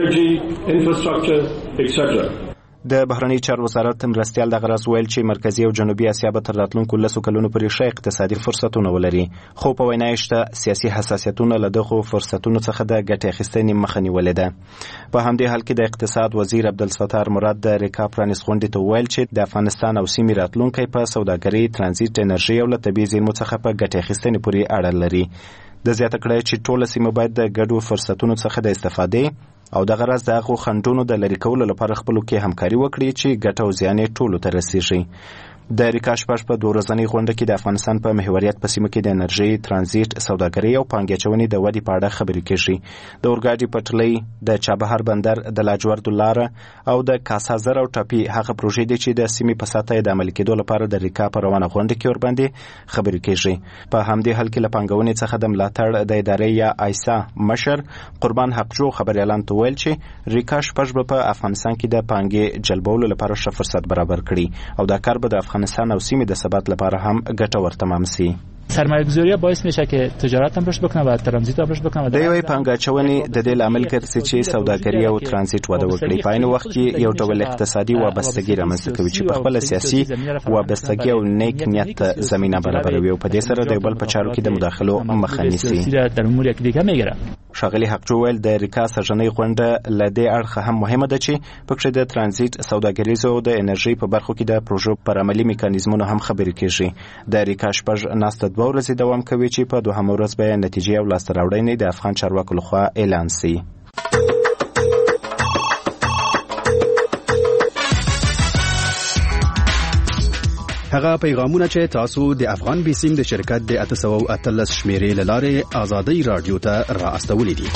نور. د بهرنی چارو وزارت مرستیال دغه راز ویل چې مرکزی او جنوبي اسیا به تر راتلونکو لسو کلونو پورې ښه اقتصادي فرصتونه ولري، خو په وینا یې شته سیاسي حساسیتونه له دغو فرصتونو څخه د ګټې اخیستنې مخه نیولې ده. په همدې حال کې د اقتصاد وزیر عبدالستار مراد د ریکا پرانیست غونډې ته وویل چې د افغانستان او سیمې راتلونکی په سوداګري، ترانزیت، انرژي او له طبیعي زیرمو څخه په ګټې اخیستنې پورې اړه لري. د زیاته کړه چې ټوله سیمه باید د ګډو فرصتونو څخه د استفادې او دغه راز د هغو خنډونو د لرې کولو لپاره خپلو کې همکاري وکړي چې ګټه او زیان یې ټولو ته رسیږي. د ریکا شپږ په دوه ورځنۍ غونډه کې د افغانستان په محوریت په سیمه کې د انرژي، ترانزیت، سوداګري او پانګې اچونې د ودې په اړه خبرې کېږي. د اورګاډي پټلۍ، د چابهار بندر، د لاجوردو لاره او د کاسازر او ټاپي هغه پروژې دي چې د سیمې په سطحه د عملي کېدو لپاره د ریکا په روانه غونډه کې ورباندې خبرې کېږي. په همدې حال کې له پانګونې څخه د ملاتړ د ادارې یا آیسا مشر قربان حقجو خبریالانو ته ویل چې ریکا شپږ به په افغانستان کې د پانګې جلبولو لپاره ښه فرصت برابر کړي او دا کار به د افغانستان او سیمې د ثبات لپاره هم ګټور تمام سي. سرمایه گذاری باعث میشه که تجارت هم رشد بکنه و ترانزیت هم رشد بکنه. د یوې پانګه اچونې د دې لامل ګرځي چې سوداګري او ترانزیت وده وکړي. په عین وخت کې یو ډول اقتصادي وابستګي رامنځته کوي چې په خپل سیاسي وابستګي او نیک نیت ته زمینه برابروي او په دې سره د بل په چارو کې د مداخلو مخه نیسي. در امور یک دیگه میگیره. ښاغلي حقجو ویل د ریکا سرژنۍ غونډه له دې اړخه هم مهمه ده چې پکې د ترانزیت، سوداګریزو او د انرژي په برخو کې د پروژو پر عملي میکانیزمونو هم خبرې کېږي. د ریکا شپږ ناسته دوه ورځې دوام کوي چې په دوهم ورځ به نتیجې او لاسته راوړنې د افغان چارواکو لخوا اعلان شي. هغه پیغامونه چې تاسو د افغان بیسیم د شرکت د اته سوه او اتلس شمیرې له لارې آزادۍ رادیو ته را استولې دي.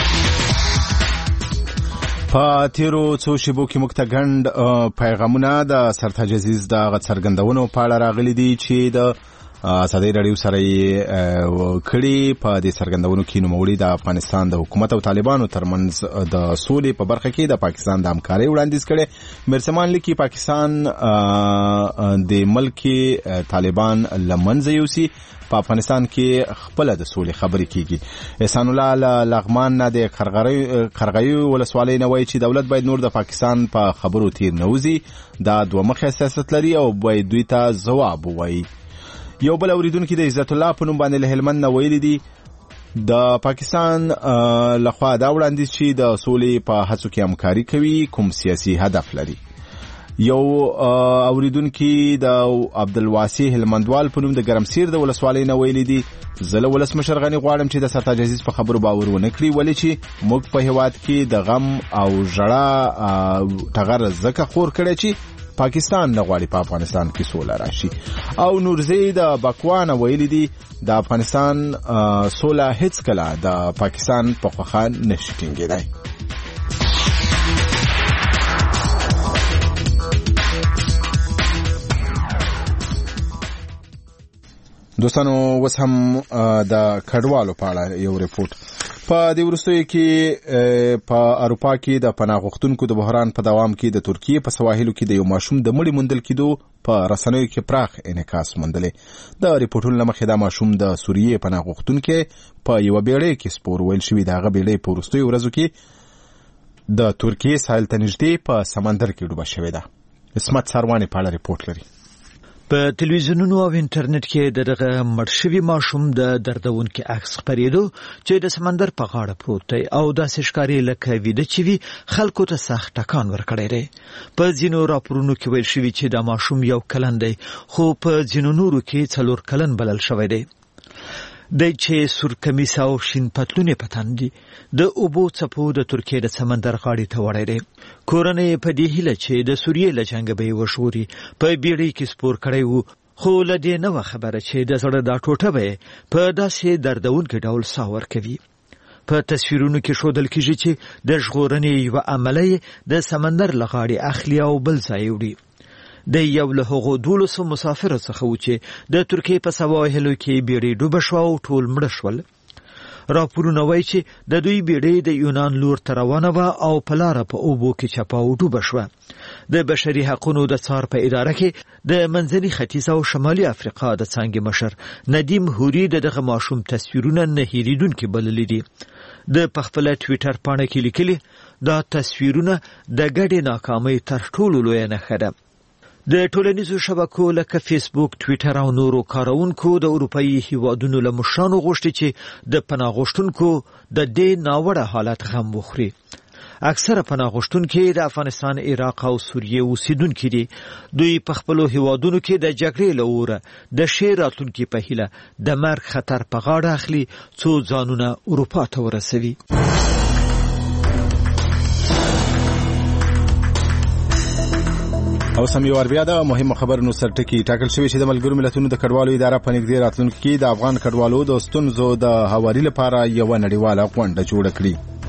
په تیرو څو شیبو کې موږ ته ګڼ پیغامونه د سرتاج عزیز د څرګندونو په اړه راغلي دي چې د ازادۍ رادیو سره یې کړي. په دې څرګندونو کې نوموړي د افغانستان د حکومت او طالبانو ترمنځ د سولې په برخه کې د پاکستان د همکارۍ وړاندیز کړي. مرسمان لیکي پاکستان د ملک طالبان له منځه یوسي، په افغانستان کې خپل د سولې خبرې کیږي. احسان الله لغمان نه د قرغیو ولسوالۍ نه وایي چې دولت باید نور د پاکستان په خبرو تیر نه وځي، دا دوه مخی سیاست لري او باید دوی ته ځواب ووایي. یو بل اوریدونکو د عزت الله په نوم باندې له هلمند نه ویلي دي د پاکستان لخوا دا وړاندیز چې د سولې په هڅو کې همکاري کوي کوم سیاسي هدف لري. یو اوریدونکو د عبدالواسي هلمندوال په نوم د ګرمسیر د ولسوالۍ نه ویلي دي زه له ولسمشر غني غواړم چې د سرتاج عزیز په خبرو باور ونه کړي، ولې چې موږ په هیواد کې د غم او ژړا ټغر ځکه خور کړی چې پاکستان نه غواړي په افغانستان کې سوله راشي. او نورزی د بکوان ویلي دي د افغانستان سوله هیڅ کله د پاکستان په خوا نشي ټینګېدای. دوستانو اوس هم د کډوالو په اړه یو ریپورت. په دې وروستیو کې په اروپا کې د پناه غوښتونکو د بحران په دوام کې د ترکیې په سواحلو کې د یو ماشوم د مړي موندل کېدو په رسنیو کې پراخ انعکاس موندلی. د ریپورټونو له مخې دا ماشوم د سوریې پناه غوښتونکی په یوه بیړۍ کې سپور ویل شوي. د هغه بیړۍ په وروستیو ورځو کې د ترکیې ساحل ته نږدې په سمندر کې ډوبه شوې ده. عصمت سرواني په اړه ریپورټ لري. په تلویزیونونو او انټرنیټ کې دغه مړ شوي ماشوم د دردونکي عکس خپرېدو چې د سمندر په غاړه پروت دی او داسې ښکاري لکه ویده چې وي خلکو ته سخت ټکان ورکړی دی. په ځینو راپورونو کې ویل شوي چې دا ماشوم یو کلن دی خو په ځینو نورو کې څلور کلن بلل شوی دی. د چې سور کمیس او شین پتلونې په تن دي د اوبو څپو د ترکیې د سمندر غاړې ته وړی دی. کورنۍ په دې هیله چې د سوریې له جنګه به یې وژغوري په بیړۍ کې سپور کړی وو، خو له دې نه وه خبره چې د زړه دا ټوټه به یې په داسې دردونکي ډول ساه ورکوي. په تصویرونو کې ښودل کېږي چې د ژغورنې یوه عمله د سمندر له غاړې اخلي او بل ځای وړي. د یو له هغو دولسو مسافرو څخه و چې د ترکیې په سواحلو کې بیړۍ ډوبه شوه او ټول مړه شول. راپورونه وایي چې د دوی بیړۍ د یونان لور ته روانه وه او په لاره په اوبو کې چپه او ډوبه شوه. د بشري حقونو د څار په اداره کې د منځني ختیځ او شمالي افریقا د څانګې مشر ندیم هوري د دغه ماشوم تصویرونه نه هېرېدونکي بللي دي. د پخپله ټویټر پاڼه کې لیکلي دا تصویرونه د ګډې ناکامۍ تر ټولو لویه نښه ده. د ټولنیزو شبکو لکه فیسبوک، ټویټر او نورو کارونکو د اروپایي هیوادونو له مشرانو غوښتي چې د پناه غوښتونکو د دې ناوړه حالت غم وخوري. اکثره پناه غوښتونکي د افغانستان، عراق او سوریې اوسیدونکي دي. دوی په خپلو هیوادونو کې د جګړې له اوره د ښې راتلونکي په هیله د مرګ خطر په غاړه اخلي څو ځانونه اروپا ته ورسوي. او سم یو بیا د مهمو خبرونو سرټکی ټاکل شوی چې د ملګرو ملتونو د کډوالو اداره په نږدې راتلونکي کې د افغان کډوالو د ستونزو د هواري لپاره یو نړیواله غونډه جوړه کړي.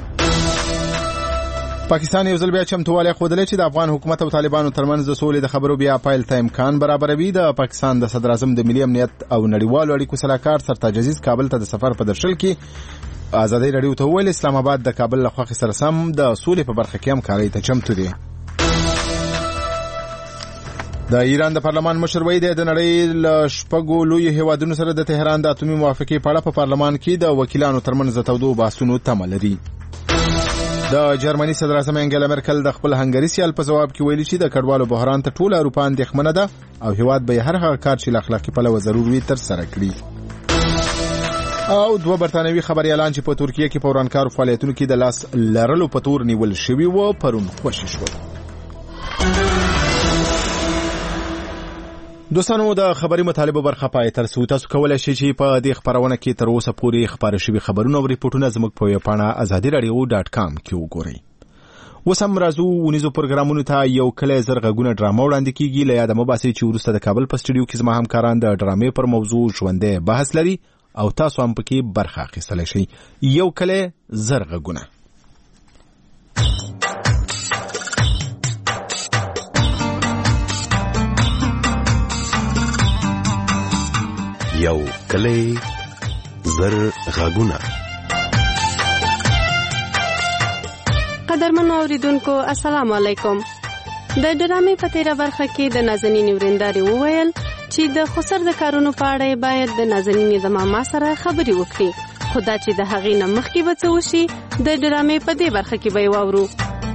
پاکستان یو ځل بیا چمتووالی ښودلی چې د افغان حکومت او طالبانو ترمنځ د سولې د خبرو بیا پیل ته امکان برابروي. د پاکستان د صدر اعظم د ملي امنیت او نړیوالو اړیکو سلاکار سرتاج عزیز کابل ته د سفر په درشل کې ازادي راډیو ته وویل اسلام آباد د کابل له خوښې سره سم د سولې په برخه کې همکارۍ ته چمتو دی. د ایران د پارلمان مشر وایي د نړۍ له شپږو لویو هیوادونو سره د تهران د اتومي موافقې په اړه په پارلمان کې د وکیلانو ترمنځ د تودو بحثونو تمه لري. د جرمني صدر اعظم انګلا مرکل د خپل هنګري سیال په جواب کې ویلي چې د کډوالو بحران ته ټول اروپا اندېښمنه ده او هیواد به هر هغه کار چې له اخلاقي پلوه ضرور وي ترسره کړي. او دوه برتانوي خبريالان چې په ترکیه کې په ورانکارو فعالیتونو کې د لاس لرلو په تور نیول شوي وو پرون خوشي شول. دوستانو د خبري مطالبه برخه پای تر څو تاسو کولای شئ چې په دې خبرونه کې تر اوسه پورې خبره شوي خبرونه او ریپورتونه زموږ په ویب پاڼه ازادي رادیو ډاټ کام کې وګورئ. اوس هم راځو ونیزو پروګرامونو ته یو کلی زر غږونه ډرامه وړاندې کیږي. له یاده مه باسئ چې وروسته د کابل په سټوډیو کې زما همکاران د ډرامې پر موضوع ژوندی بحث لري او تاسو هم پکې برخه اخیستلی شئ. یو کلی زر غږونه. یو کلی زر غږونه. قدرمن اوریدونکو السلام علیکم. د ډرامې په تیره برخه کې د نازنین ورنداري وویل چې د خسر د کارونو په اړه باید د نازنین د ماما سره خبرې وکړي، خو دا چې د هغې نه مخکې به څه وشي د ډرامې په دې برخه کې به یې واورو.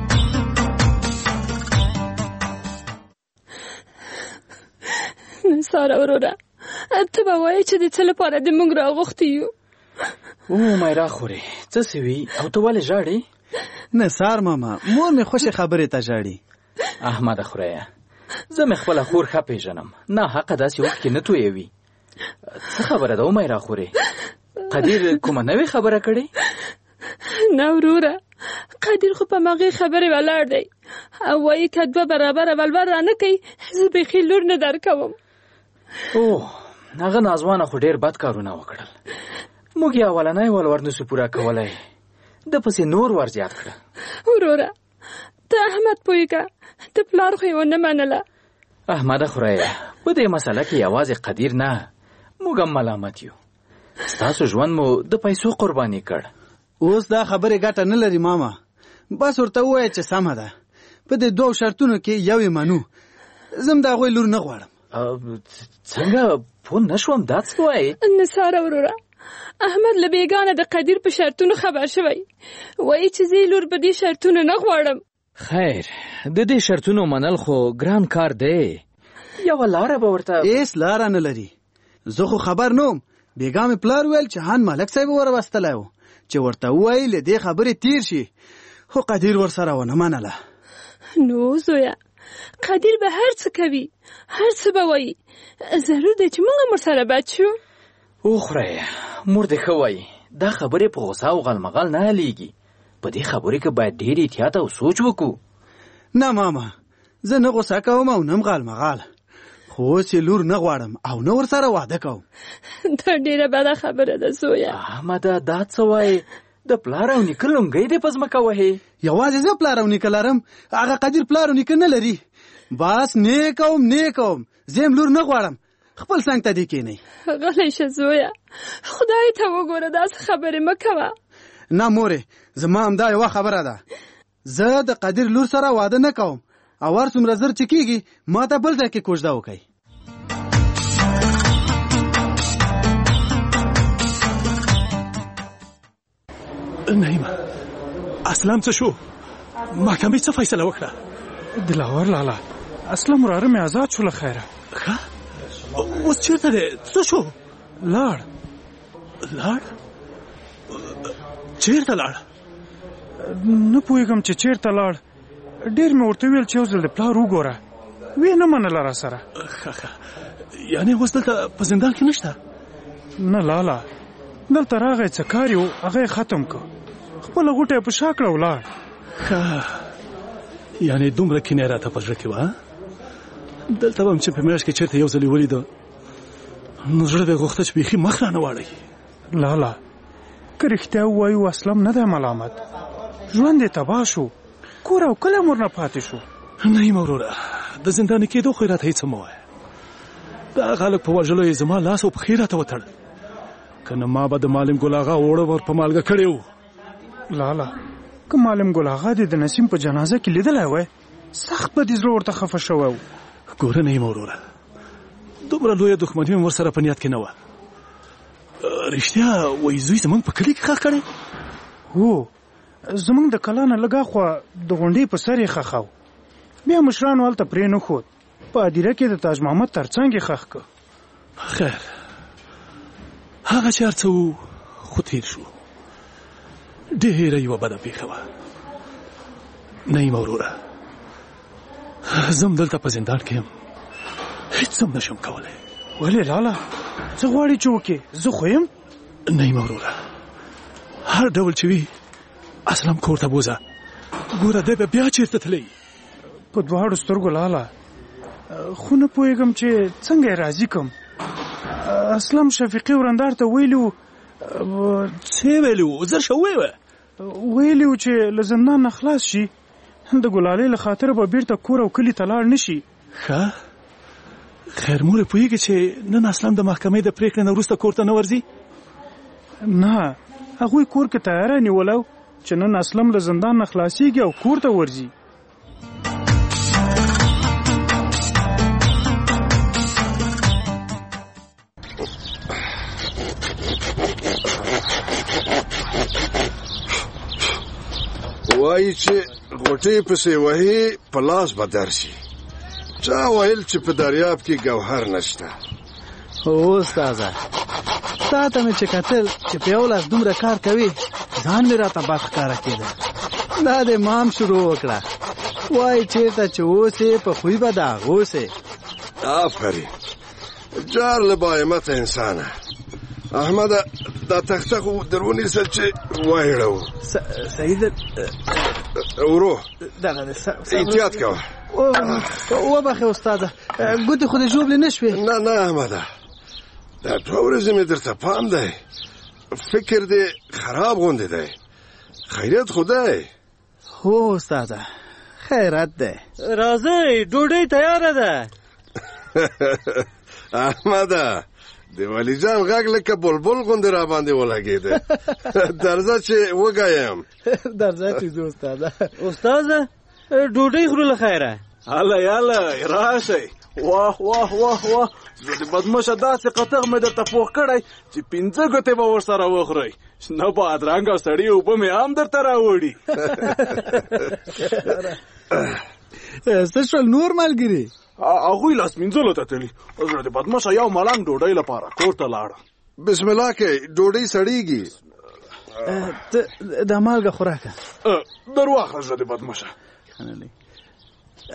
ساره وروره ته به وایې چې د څه لپاره د موږ راغوښتي یو؟ او میرا خورې څه سوي او ته ولې ژاړې؟ نه سار ماما مور مې خوشې خبرې ته ژاړي. احمده خوريه زه مې خپله خور ښه پېژنم، نه حقه داسې وخت کې نه تویوي. څه خبره ده میرا خورې؟ قدیر کومه نوې خبره کړې؟ نه وروره قدیر خو په مغې خبرې ولاړ دی او وایي که دوه برابره ولور رانه کوي زه بیخي لور نه درکوم. اوه هغه نازوانه خو ډېر بد کارونه وکړل. موږ یې اولنی ولور نسو پوره کولی، د پسې نور ور زیات کړه. وروره ته احمد پوهېږه د پلار خو یې ونه منله. احمده خورایه په دې مسله کې یوازې قدیر نه موږ هم ملامت یو. ستاسو ژوند مو د پیسو قرباني کړ. اوس دا خبرې ګټه نه لري ماما، بس ورته ووایه چې سمه ده په دې دوو شرطونو کې یو یې منو. زم د هغوی لور نه غواړم. څنګه پوه نه شوم دا څه وایې؟ نثاره وروره احمد له بېګانه د قدیر په شرطونو خبر شوی، وایي چې زه لور په دې شرطونو نه غواړم. خیر د دې شرطونو منل خو ګران کار دی، یوه لاره به ورته. هېڅ لاره نه لري. زه خو خبر نه وم، بېګا مې پلار ویل چې هان ملک صاحب وروستلی و چې ورته ووایي له دې خبرې تیر شي، خو قدیر ورسره ونه منله. نو زویه قدیر به هر څه کوي، هر څه به وایي، ضرور دی چې موږ هم ورسره بد شو. وخورئ مور دې ښه وایي دا خبرې په غوسه او غلمغل نه حلیږي. په دې خبرې کې باید ډېر احتیاط او سوچ وکړو. نه ماما زه نه غوسه کوم او نه غلمغال، خو اوس یې لور نه غواړم او نه ورسره واده کوم. دا ډېره بده خبره ده زویه. احمده دا څه وایې؟ د پلار او نیکه لونګۍ دې په ځمکه وهې. یوازې زه پلار او نیکه لرم، هغه قدیر پلار او نیکه نه لري. بس نه کوم نه کوم، زه هم لور نه غواړم، خپل څنګ ته دې کښېنئ. غلی شه زویه، خدای ته وګوره داسې خبرې مه کوه. نه مورې زما همدا یوه خبره ده، زه د قدیر لور سره واده نه کوم او هر څومره زر چې کېږي ما ته بل ځای کې کوژده وکئ. نعیمه اسلام څه شو؟ محکمې څه فیصله وکړه؟ دلاور لالا اسلام وراره مې آزاد شو له خیره. ښه اوس چېرته دی؟ څه شو؟ لاړ لاړ؟ چېرته لاړ؟ نه پوهېږم چې چېرته لاړ. ډېر مې ورته ویل چې یو ځل د پلار وګوره، ویې نه منله را سره. ښه ښه یعنې اوس دلته په زندان کې نشته؟ نه لالا دلته راغی څه کار یې و هغه یې ختم کړ، خپله غوټه یې په شا کړه ولاړ. ښه یعنې دومره کینه راته په زړه کې وه؟ دلته به هم چې په میاشت کې چېرته یو ځل یې ولیده نو زړه به یې غوښته چې بیخي مخ رانه واړوي. لالا که رښتیا ووایو اسلام نه دی ملامت، ژوند یې تباه شو، کور او کلی هم ورنه پاتې شو. نعیمه وروره د زنداني کېدو خو یې راته هېڅ مه وایه. دا خلک په وژلو یې زما لاس او پښې راته وتړل، که نه ما به د معلم ګل اغا اوړه ور په مالګه کړی وو. لالا که معلم ګل اغا دې د نسیم په جنازه کې لیدلی وای سخت به دې زړه ورته خفه شوی و. ګوره نعیمه وروره دومره لویه دښمني مې ورسره په نیت کې نه وه. رښتیا وایي زوی زموږ په کلي کې ښخ کړی؟ هو زموږ د کلا نه لږ اخوا د غونډۍ په سر یې ښخاو، بیا مشرانو هلته پرې نه ښود، په هدیره کې د تاج محمد تر څنګ یې ښخ کړ. خیر هغه چې هر څه وو خو تېر شو، ډېره یوه بده پېښه وه. نعیمه وروره زه هم دلته په زندان کې یم، هېڅ هم نشم کولی. ولې لالا څه غواړې چې وکړې؟ زه خو یم. نعیمه وروره هر ډول چې وي اسلام کور ته بوځه، ګوره دی به بیا چېرته تللی؟ په دواړو سترګو لالا، خو نه پوهېږم چې څنګه یې راضي کړم. اسلام شفیقي ورندار ته ویلي وو. څه یې ویلي وو؟ زر شه ووایه. ویلي وو چې له زندان نه خلاص شي، د ګلالۍ له خاطره به بیرته کور او کلي ته لاړ نه شي. ښه خیر مورې پوهېږې چې نن اسلام د محکمې د پرېکړې نه وروسته کور ته نه ورځي؟ نه هغوی کور کې تیاره نیولو چې نن اسلام له زندان نه خلاصېږي او کور ته ورځي. وایي چې غوټې پسې وهي په لاس به درشي. چا ویل چې په دریاب کې ګوهر نشته؟ هو استاده تا ته مې چې کتل چې په یو لاس دومره کار کوي ځان مې راته بد ښکاره کېده. دا دې مام شروع وکړه، وایي چېرته چې اوسې په خوی به د هغو سې. آفرین جار له باامته انسانه. احمده دا تخته خو در ونیسه چې وایړو. سید ورو دغه احتیاط کوه. وبخې استاده ګوتې خو دې ژوبلې نه شوې؟ نه نه احمده دا دوه ورځې مې درته پام دی، فکر دې خراب غوندې دی. خیریت خو دی؟ هو استاده خیرت دی. راځئ ډوډۍ تیاره ده. احمده د ولی جان غږ لکه بلبل غوندې را باندې ولګېده. درځه چې وګایم. درځه چې ځو استاده. استاده ډوډۍ خورو له خیره. هله یاله راشئ. واه واه واه واه زه د بدمشه داسې قطغ مې درته پوخ کړی چې پنځه ګوتې به ورسره وخورئ. نه بادرنګ او سړې اوبه مې هم درته راوړي. څه شول نور ملګري؟ هغوی لاس مینځلو ته تللي. زه د بدمشه یو ملنګ ډوډۍ لپاره کور ته لاړم. بسم الله کې ډوډۍ سړېږي. دا مالګه خوراکه در واخله زه د بدمشه.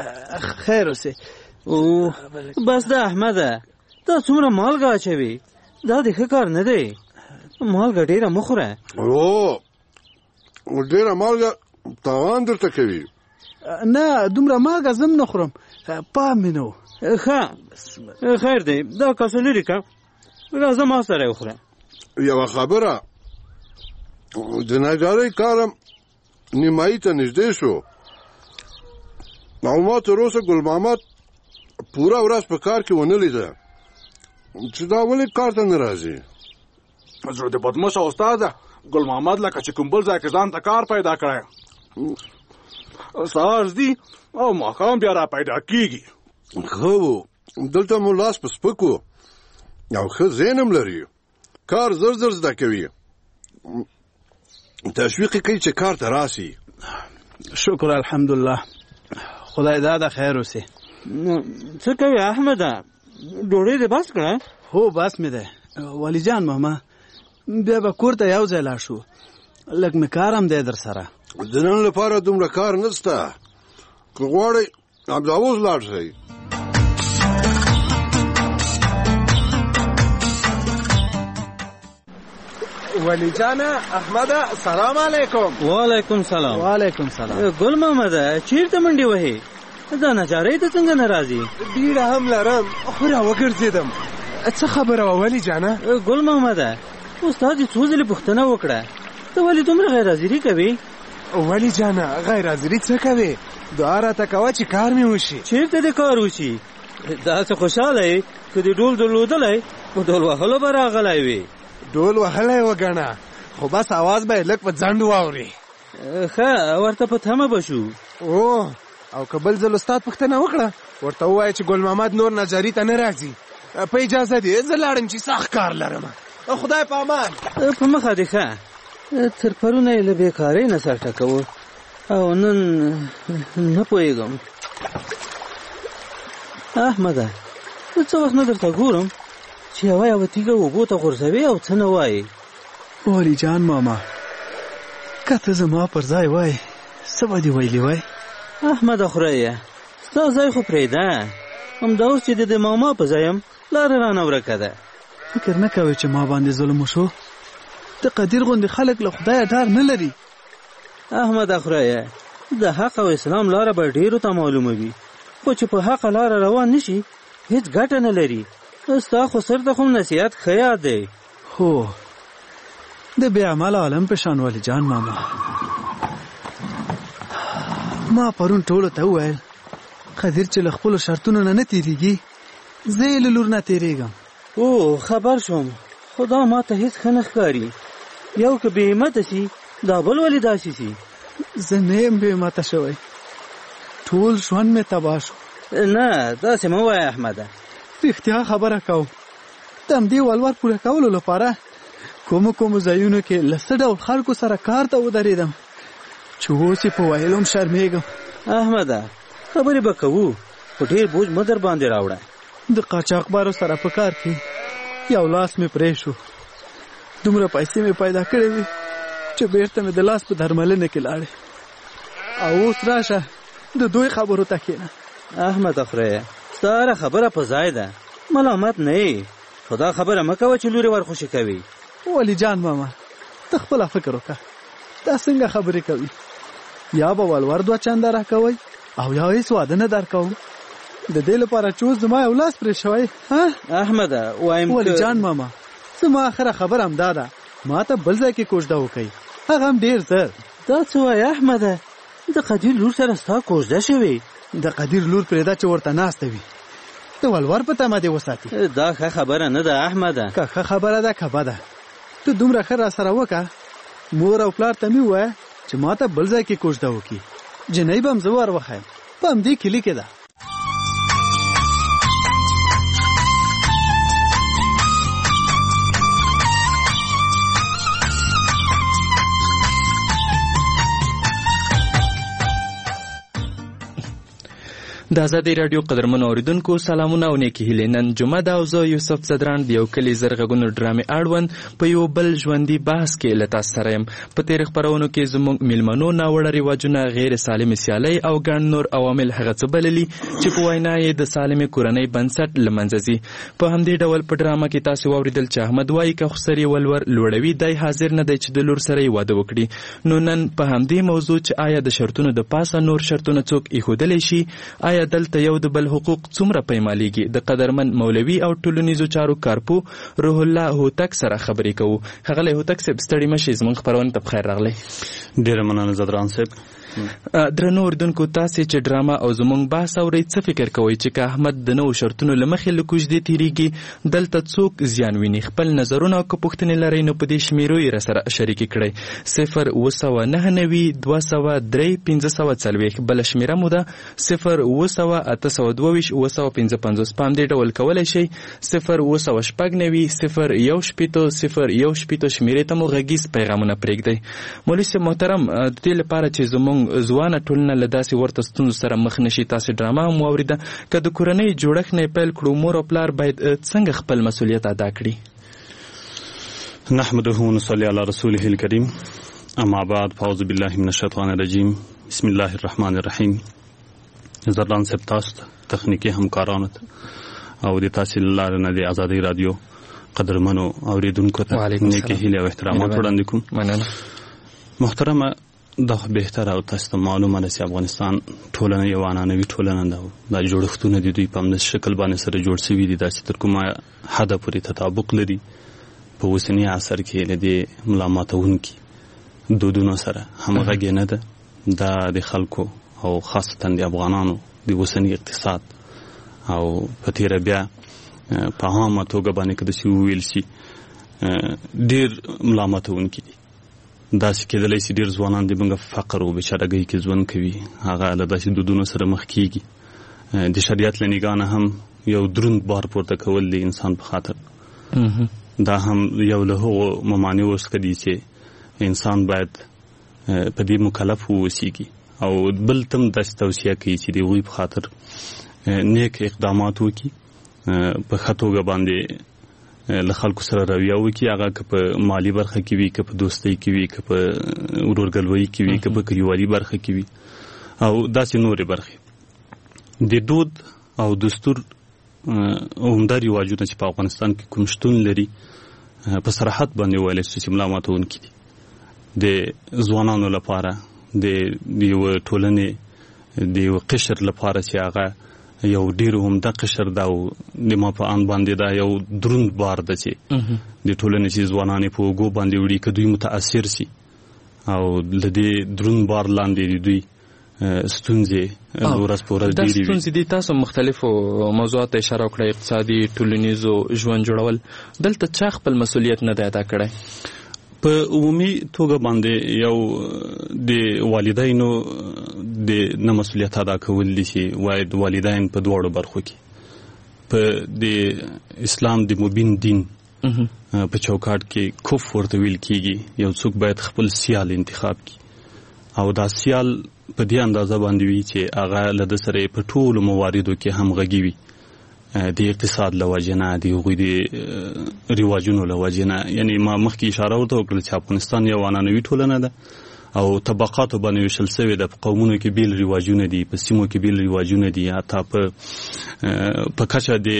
خیر اوسې. او بس ده احمده دا څومره مالګه اچوي؟ دا د ښه کار نه دی. مالګه ډېره مه خوره. او ډېره مالګه تاوان درته کوي. نه دومره مالګه زم نه خورم، پام مې نه و. ښه خیر دی، دا کاسه لرې کړه، راځه ما سره یې وخوره. یوه خبره، د نجارۍ کارم نیمایي ته نږدې شو او ما تر اوسه ګل محمد پوره ورځ په کار کې ونه لیده چې دا ولې کار ته نه راځي. زړه د بدمشه استاده، ګل محمد لکه چې کوم بل ځای کې ځان ته کار پیدا کړی، سهار ځي او ماښام بیا را پیدا کېږي. ښه و، دلته مو لاس په سپک و او ښه ذهن هم لري، کار زر زر زده کوي، تشویق کوي چې کار ته راسي. شکر الحمدلله، خدای دا د خیر وسي. څه کوي احمده، ډوډۍ دې بس کړه؟ هو بس مې ده. ولی جان ماما بیا به کور ته یو ځای لاړ شو، لږ مې کار هم دی در سره. د نن لپاره دومره کار نشته، که غواړئ همدا اوس لاړ شئ. ولی جانا احمده سلام علیکم. وعلیکم سلام. وعلیکم سلام. ګل محمده چیرته منډې وهې؟ دا نجارۍ ته څنګه نه راځي؟ بیړه هم لرم خو را وګرځېدم. څه خبره وه ولی جانا؟ ګل محمده استاد یې څو ځلې پوښتنه وکړه، ته ولې دومره غیر حاضري کوې؟ ولی جانا غیر حاضري څه کوې؟ دعا راته کوه چې کار مې وشي. چیرته دې کار وشي؟ داسې خوشحاله یې که دې ډول درلودلی په ډول وهلو به راغلی وې. ډول وهلی وګڼه، خو بس اواز به یې لږ په ځنډ واورې. ښه ورته په تمه به شو. او او که بل ځل استاد پوښتنه وکړه ورته ووایه چې ګل محمد نور نجاري ته نه راځي. په اجازه دې زه لاړم چې سخت کار لرم. خدای په امان. په مخه دې ښه. تر پرونه یې له بېکارۍ نه سر ټکوه او نن نه پوهېږم. احمده زه څه وخت نه درته ګورم چې یوه یوه تیږه اوبو ته غورځوې او څه نه وایې. ولی جان ماما که ته زما پر ځای وای څه به دې ویلي وای؟ احمده خورایه ستا ځای خو پرېږده، همدا اوس چې د د ماما په ځای یم لاره رانه ورکه ده. فکر نه کوې چې ما باندې ظلم وشو؟ د قدیر غوندې خلک له خدایه ډار نه لري. احمده خورایه د حق او اسلام لاره به ډېرو ته معلومه وي، خو چې په حقه لاره روان نشي هیڅ ګټه نه لري. ستا خو سر ته خو نصیحت ښه یاد دی. هو د بې عمله عالم په شان ولی جان ماما. ما پرون ټولو ته وویل قدیر چې له خپلو شرطونو نه نه تېرېږي، زه یې له لور نه تېرېږم. او خبر شوم، خو دا ما ته هېڅ ښه نه ښکاري. یو که بې همته سي دا بل ولې داسې سي؟ زه نه یم بې همته شوی، ټول ژوند مې تباه شو. نه داسې مه وایه احمده. رښتیا خبره کوم، د همدې ولور پوره کولو لپاره کومو کومو ځایونو کې له څه ډول خلکو سره کار ته ودرېدم چې اوس یې په ویلو هم شرمېږم. احمده خبرې به کوو، خو ډېر بوج مه در باندې راوړه. د قاچاقبارو سره په کار کې یو لاس مې پرې شو، دومره پیسې مې پیدا کړې وې چې بېرته مې د لاس په درملنه کې لاړې. او اوس راشه د دوی خبرو ته کښېنه. احمده خورایه ستا هره خبره په ځای ده، ملامت نه یې، خو دا خبره مه کوه چې لورې ورخوشي کوي. ولی جان ماما ته خپله فکر وکړه، دا څنګه خبرې کوي؟ یا به ولور دوه چنده راکوئ او یا هېڅ واده نه درکوم. د دې لپاره چې اوس زما یو لاس پرې شوی. احمده وایم ولی جان ماما زما آخره خبره همدا ده، ما ته بل ځای کې کوژده وکئ، هغه هم ډېر زر. دا څه وایې احمده؟ د قدیر لور سره ستا کوژده شوې؟ د قدیر لور پرېږده چې ورته ناسته وي، د ولور په تمه دې وساتي. دا ښه خبره نه ده احمده. که ښه خبره ده که بده، ته دومره ښه را سره وکړه. مور او پلار ته مې ووایه چې ما ته بل ځای کې کوژده وکړي، جنۍ به هم زه ور وښیم، په همدې کلي کې ده. د آزادۍ راډیو قدرمنو اوریدونکو سلامونه او نیکی هیلې. نن جمعه ده او زه یوسف زدران د یو کلي زرغږونو ډرامې اړوند په یو بل ژوندي بحث کې له تاسو سره یم. په تېرو خپرونو کې زموږ میلمنو ناوړه رواجونه، غیر سالمې سیالۍ او ګڼ نور عوامل هغه څه بللي چې په وینا یې د سالمې کورنۍ بنسټ له منځه ځي. په همدې ډول په ډرامه کې تاسو واورېدل چې احمد وایي که خسر یې ولور لوړوي دی حاضر نه دی چې د لور سره یې واده وکړي. نو نن په همدې موضوع چې آیا د شرطونو د پاسه نور شرطونه څوک ایښودلی شي، آیا دلته یو د بل حقوق څومره پیمالیږي، د قدرمن مولوي او ټولنیزو چارو کارپو روح الله هوتک سره خبرې کوو. ښاغلی هوتک صاحب ستړي مه شئ، زموږ خپرونې ته بخیر راغلی. ډېره مننه زدران صاحب. درنو اردوونکو، تاسې چې ډرامه او زموږ بحث اورئ څه فکر کوئ چې که احمد د نوو شرطونو له مخې له کوژدې تېرېږي دلته څوک زیان ویني؟ خپل نظرونه او که پوښتنې لرئ نو په دې شمېرو یې راسره شریکې کړئ. صفر اوه سوه نهه نوي دوه سوه درې پنځه سوه څلوېښت، بله شمېره مو ده صفر اوه سوه اته سوه دوه ویشت اوه سوه پنځه پنځوس. په همدې ډول کولی شئ صفر اوه سوه شپږ نوي صفر یو شپېتو صفر یو شپېتو شمېرې ته مو غږیز پیغامونه پرېږدئ. مولوي صاحب محترم، د دې لپاره چې زموږ ځوانه ټولنه له داسې ورته ستونزو سره مخ نشي، تاسې ډرامه هم واورېده، که د کورنۍ جوړښت نه پیل کړو مور او پلار باید څنګه خپل مسؤلیت ادا کړي؟ نحمده ونصلي علی رسوله الکریم، اما بعد، فاعوذ بالله من الشیطان الرجیم، بسم الله الرحمن الرحیم. زردان صاحب تاسو ته، تخنیکي همکارانو ته او د تاسې له لارې نه د ازادۍ راډیو قدرمنو اورېدونکو ته نیکې هیلې او احترامات وړاندې کوم. مننه. محترمه، دا بهتره او تاسو ته معلومه ده چې افغانستان ټولنه یو عنعنوي ټولنه ده. دا جوړښتونه د دوی په همداسې شکل باندې سره جوړ شوي دي، داسې تر کومه حده پورې تطابق لري په اوسني عصر کې له دې ملامتونکي دودونو سره همغږې نه ده. دا د خلکو او خاصتا د افغانانو د اوسني اقتصاد او په تېره بیا په عامه توګه باندې که داسې وویل شي ډېر ملامتونکي دي. داسې کېدلی چې ډېر ځوانان د موږ فقر او بېچارهګۍ کې ژوند کوي، هغه له داسې دودونو سره مخ کېږي. د شریعت له نګاه نه هم یو دروند بار پورته کول د انسان په خاطر، دا هم یو له هغو ممانعو څخه دي چې انسان باید په دې مکلف واوسیږي. او بل ته هم داسې توصیه کوي چې د هغوی په خاطر نیک اقدامات وکړي، په ښه توګه باندې له خلکو سره رویه وکړي، هغه که په مالي برخه کې وي، که په دوستۍ کې وي، که په ورورګلوۍ کې وي، که په کلیوالي برخه کې وي او داسې نورې برخې. د دود او دستور عمده رواجونه چې په افغانستان کې کوم شتون لري په صراحت باندې وویلی شو چې ملامتونکي دي. د ځوانانو لپاره، د یوه ټولنې د یوه قشر لپاره چې هغه یو ډیر عمده قشر ده او د ما په ان باندې دا یو دروند بار ده چې د ټولنې چې ځوانان په اوږو باندې وړي، که دوی متاثر شي او له دې دروند بار لاندې دوی ستونزې ورځ په ورځ ډېرې وي. دا ستونزې دي. تاسو مختلفو موضوعاتو ته اشاره وکړه، اقتصادي، ټولنیزو، ژوند جوړول. دلته چا خپل مسؤلیت نه دی ادا کړی؟ په عمومي توګه باندې یو د والدینو د نه مسؤلیت ادا کول دي چې واید والدین په دواړو برخو کې په د اسلام د مبین دین په چوکاټ کې کف ورته ویل کېږي. یو څوک باید خپل سیال انتخاب کړي او دا سیال په دې اندازه باندې وي چې هغه له ده سره په ټولو مواردو کې همغږي وي، د اقتصاد له وجې نه، د هغوی د رواجونو له وجې نه. یعنې ما مخکې اشاره ورته وکړه چې افغانستان یو عنعنوي ټولنه ده او طبقاتو باندې ویشل شوې ده. په قومونو کې بیل رواجونه دي، په سیمو کې بیل رواجونه دي، حتی په په کچه د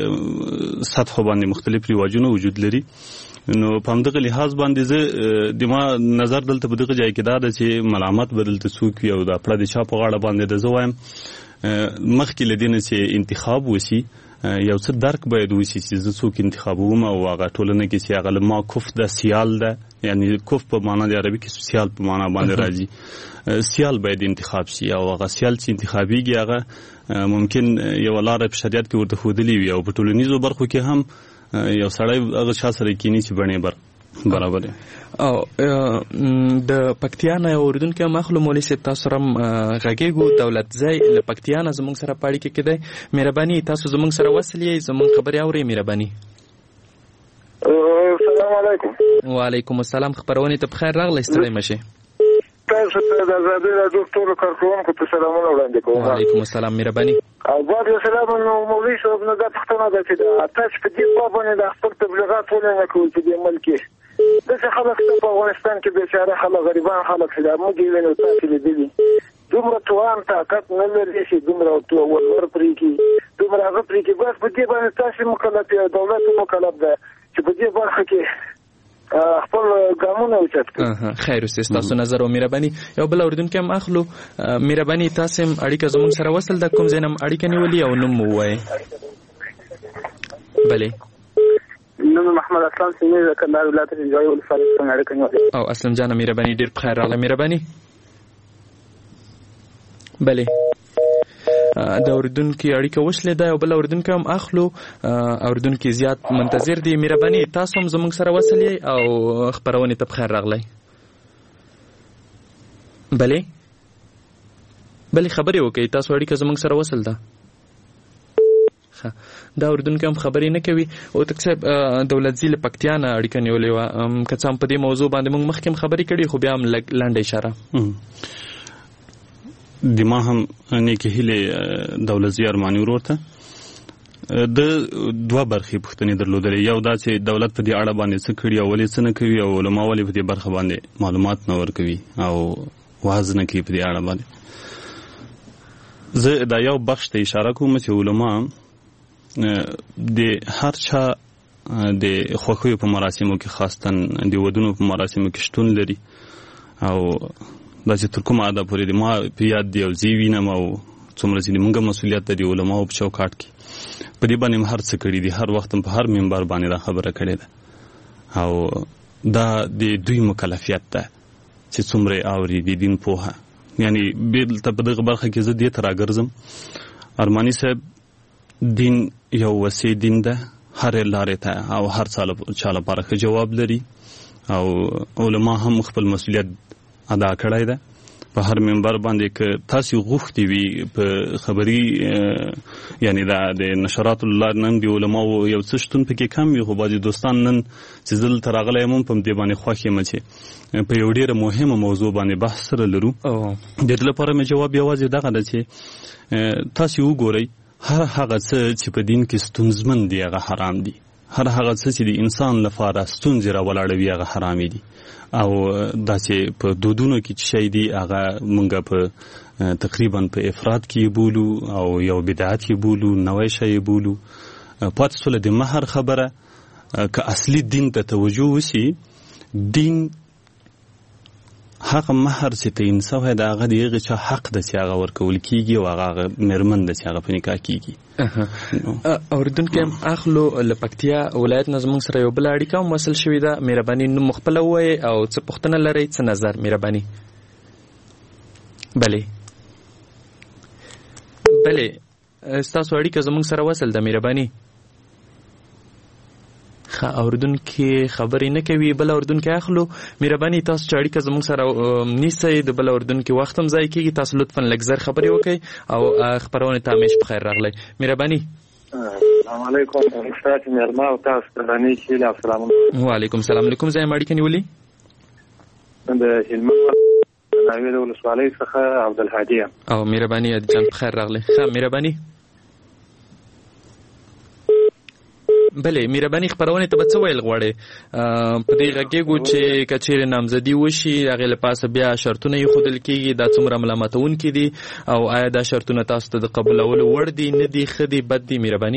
سطحو باندې مختلف رواجونه وجود لري. نو په همدغه لحاظ باندې زه د ما نظر دلته په دغه ځای کې دا ده چې ملامت به دلته څوک وي او دا پړه د چا په غاړه باندې ده. زه وایم مخکې له دې نه چې انتخاب وشي، یو څه درک باید وشي چې زه څوک انتخابوم او هغه ټولنه کې چې هغه له ما کف ده، سیال ده، یعنی کف په معنا د عربي کې سیال په معنا باندې راځي. سیال باید انتخاب شي او هغه سیال چې انتخابیږي هغه ممکن یو لاره په شریعت کې ورته ښودلې وي او په ټولنیزو برخو کې هم یو سړی هغه چا سره کینی چې بڼې بر برابر. او د پکتیا نه اوریدونکو مخلو مولوي صاحب تاسو سره غږیږو. دولت ځای له پکتیا نه زموږ سره پاړی کې کېدی. مهرباني تاسو زموږ سره وصل یې، زموږ خبرې اورئ. مهرباني. السلام علیکم. وعلیکم السلام. خبرونه ته بخیر راغلی، ستړي مشه. تاسو ته د آزادۍ راډیو ټولو کارکوونکو ته سلامونه وړاندې کوم. وعلیکم السلام مهرباني. او بعد السلام نو مولوي صاحب نه دا پوښتنه ده چې د تاسو په دې په باندې د خپل تبلیغات ولې نه کوئ چې د ملک داسې خلک په افغانستان کې بیچاره خلک غریبان خلک چې د موږ وینو تاسو لیدلي دومره توان طاقت نه لري چې دومره ولور پرې کړي دومره هغه پرې کړي بس په دې باندې تاسو مکلف یې دولت مکلف ده چې په دې برخه کې خپل ګامونه اوچت کړي. خیر اوسه تاسو نظر او مهرباني. یو بل اوریدونکو هم اخلو. مهرباني تاسو هم اړیکه زموږ سره وصل د کوم ځینم اړیکه نیولې او نوم مو وایي. بله نوم محمد اسلام سیمه د کندهار ولایت جوړ ولسوالۍ څخه اړیکه نیولې. او اسلام جان مهرباني ډیر بخیر راغله مهرباني. بله د اوریدونکو اړیکه وشلې ده او بل اوریدونکو هم اخلو. اوریدونکو زیات منتظر دي مهرباني تاسو هم زموږ سره وصلې او خبرونه ته بخیر راغلی. بله بله خبرې وکړئ تاسو اړیکه زموږ سره وصل ده. دا اوریدونکو هم خبرې نه کوي او تکسب دولتزی له پکتیا نه اړیکه نیولې وه که څه هم په دې موضوع باندې موږ مخکې هم خبرې کړي خو بیا هم لږ لنډه اشاره. د ما هم نیکې هیلې دولتزی ارماني ورور ته د دوه برخې پوښتنې درلودلې. یو دا چې دولت په دې اړه باندې څه کړي او ولې څه نه کوي او علما ولې په دې برخه باندې معلومات نه ورکوي او واعظ نه کوي په دې اړه باندې. زه دا یو بخش ته اشاره کوم چې علما د هر چا د خوښیو په مراسمو کې خاصتاً د ودونو په مراسمو کې شتون لري او دا چې تر کومه اده پورې د ما په یاد دی او زی وینم او څومره چې موږ مسؤلیت لري علماو په چوکاټ کې په دې باندې هر څه کړي دي هر وخت په هر منبر باندې دا خبره کړې ده او دا د دوی مکلفیت ده چې څومره اوري د دین پوهه یعنی بیل ته په دغه برخه کې زه دې تر راګرځم. ارمانی صاحب دین یو وسیع دین ده هر لارې ته او هر چا لپاره ښه جواب لري او علما هم خپل مسؤلیت ادا کړی ده په هر منبر باندې که تاسو غوښتي وي په خبري یعنی دا د نشرات الله نن دی علماء یو څه شتون پکې کم وي خو باندې دوستان نن چې زل تر اغله هم په دې باندې خوښ یم چې په یو ډیره مهمه موضوع باندې بحث سره لرو. د دې لپاره مې جواب یوازې دغه ده چې تاسو وګورئ هر هغه څه چې په دین کې ستونزمن دی هغه حرام دي هر هغه څه چې د انسان لپاره ستونزې راولاړوي هغه حرام دي او دا چې په دودونو کې چې شي دي هغه مونږ په تقریبا په افراد کې بولو او یو بدعت کې بولو نوې شی بولو. پاتې سول د مہر خبره که اصلي دین ته توجه وشي دین هغه مہر چې ته انصاف دا هغه دیغه چې حق د چې هغه ورکول کیږي او هغه مرمن د چې هغه په نکاح کیږي. اوریدونکو اخلو لپکتیا ولایت نظم سره یو بل اړیکه هم وصل شوې ده. مهرباني نو مخبل وای او څه پوښتنه لرئ څه نظر مهرباني. بله بله تاسو اړیکه زموږ سره وصل ده مهرباني. خا اوردونکو خبرې نه کوي بل اوردونکو اخلو مهرباني تاسو چې اړیکه زموږ سره نیسئ د بل اوردونکو وخت هم ضایع کیږي تاسو لطفا لږ زر خبرې وکړئ او خبرونه ته همیش په خیر راغلی مهرباني. السلام علیکم استاد مرما او تاسو ته باندې چې السلام علیکم. وعلیکم السلام. علیکم زه اړیکه نیولې د هلمند ناوې د ولسوالۍ څخه عبدالهادي او مهرباني جان په خیر راغلی. ښه مهرباني. بله مهرباني خبرونه ته به څه ویل غواړې په دې غږیږو چې کچېرې نامزدي وشي هغې لپاسه بیا شرطونه ایښودل کېږي دا څومره ملامتونکي دي او آیا دا شرطونه تاسو ته د قبولولو وړ دي نه دي ښه دي بد دي مهرباني.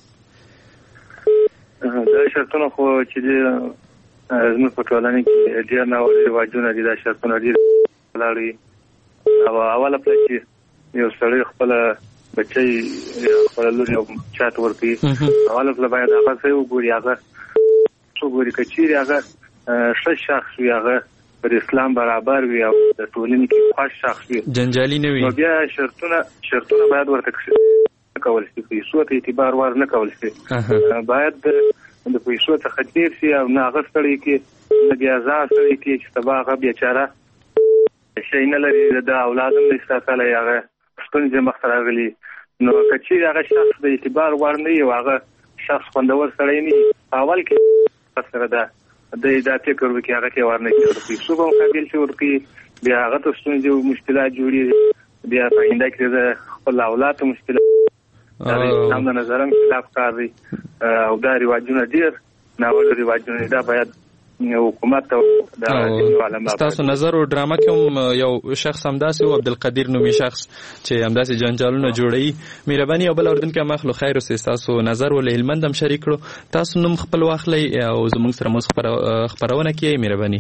دا شرطونه خو چې دي زموږ په ټولنه کې ډېر ناوړه رواجونه دي دا شرطونه ډېر ولاړ او اوله پله چې یو سړی خپله بچی خپل لور یو چاته ورکړي اوله پله باید هغه څه وګوري هغه څو ګوري که چیرې هغه ښه شخص وي هغه پر اسلام برابر وي او د ټولنې کې خوښ شخص وي جنجالي نه وي نو بیا شرطونه شرطونه باید ورته کول شي پیسو ته اعتبار ور نه کول شي باید د پیسو څخه تیر شي او نه هغه سړی کې نه بیا ځان سړی کې چې سبا هغه بیچاره شی نه لري د اولاد هم نه ساتلی هغه ستونزې مخته راغلي نو که چیرې هغه شخص د اعتبار وړ نه وي او هغه شخص خوندور سړی نه وي اول کې سره ده دی دا فکر وکړي هغه ته ورنه کړي پیسو به مقابل شي ورکړي بیا هغه ته ستونزې او مشکلات جوړېږي، بیا په آینده کې د خپل اولاد ته مشکلات دا د اسلام د نظر هم خلاف کار دی او دا رواجونه ډېر ناوړه رواجونه دا باید حکومت او د علماء تاسو نظر او ډرامه کې هم یو شخص همداسې و عبدالقدیر نومي شخص چې همداسې جنجالونه جوړوي. مهرباني او بل اردن کې مخلو خیر اوسئ، تاسو نظر ول هلمند هم شریک کړو، تاسو نوم خپل واخلئ او زموږ سره مو خبرونه کوي. مهرباني.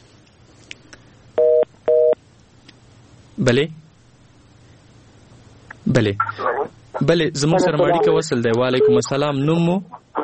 بله بله بله زموږ سره ماړی کې وصل دی. وعلیکم السلام. نوم مو؟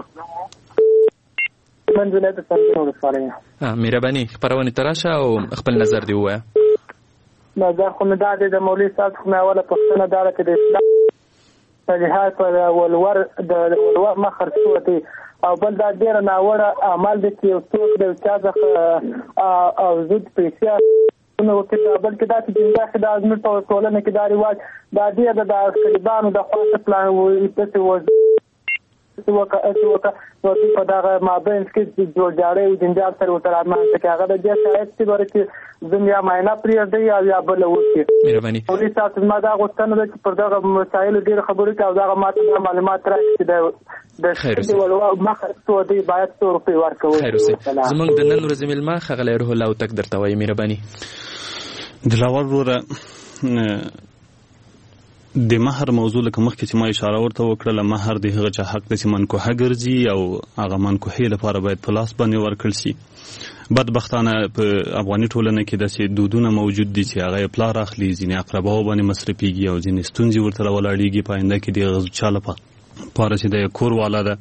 منځله د څنګه ورسره. ها مهرباني خبرونه تراشه او خپل نظر دی وایه. نظر خو مې دا دی د مولوي صاحب خو مې اوله پوښتنه دا ده چې د اسلام په لحاظ پر ولور د ولور مخر شو دی او بل دا ډېر ناوړه عمل دی چې یو څوک د چا څخه او زود پیسې نو کې بلکې دا چې دا چې د ازمیر په ټولنه کې دا رواج دا دی د طالبانو د خاص پلان وي چې وځي وکه وکه نو په دا مابین کې جوړ جاړي او جنجال سره وتر امانت کې هغه د دې شاید چې ورته دنیا معنا پرې دی او یا بل وځي. مهرباني. او تاسو ما دا غوښتنه ده چې پر دا مسایل ډېر خبرې کوي او دا ماته معلومات راکړي د د ولوا مخه څو دی باید څو روپۍ ورکوي. خیر اوسئ. زمونږ د نن ورځې ملما خغلی روح الله تک درته وایي. مهرباني. دلاور وروره د مہر موضوع لکه مخکې چې ما اشاره ورته وکړله، مہر د هغه چا حق دی چې منکوحه ګرځي او هغه منکوحې لپاره باید په لاس باندې ورکړل شي. بدبختانه په افغاني ټولنه کې داسې دودونه موجود دي چې هغه یې پلار اخلي، ځینې اقرباو باندې مصرفېږي او ځینې ستونزې ورته راولاړېږي په آینده کې د هغه چا لپاره چې د کور والا ده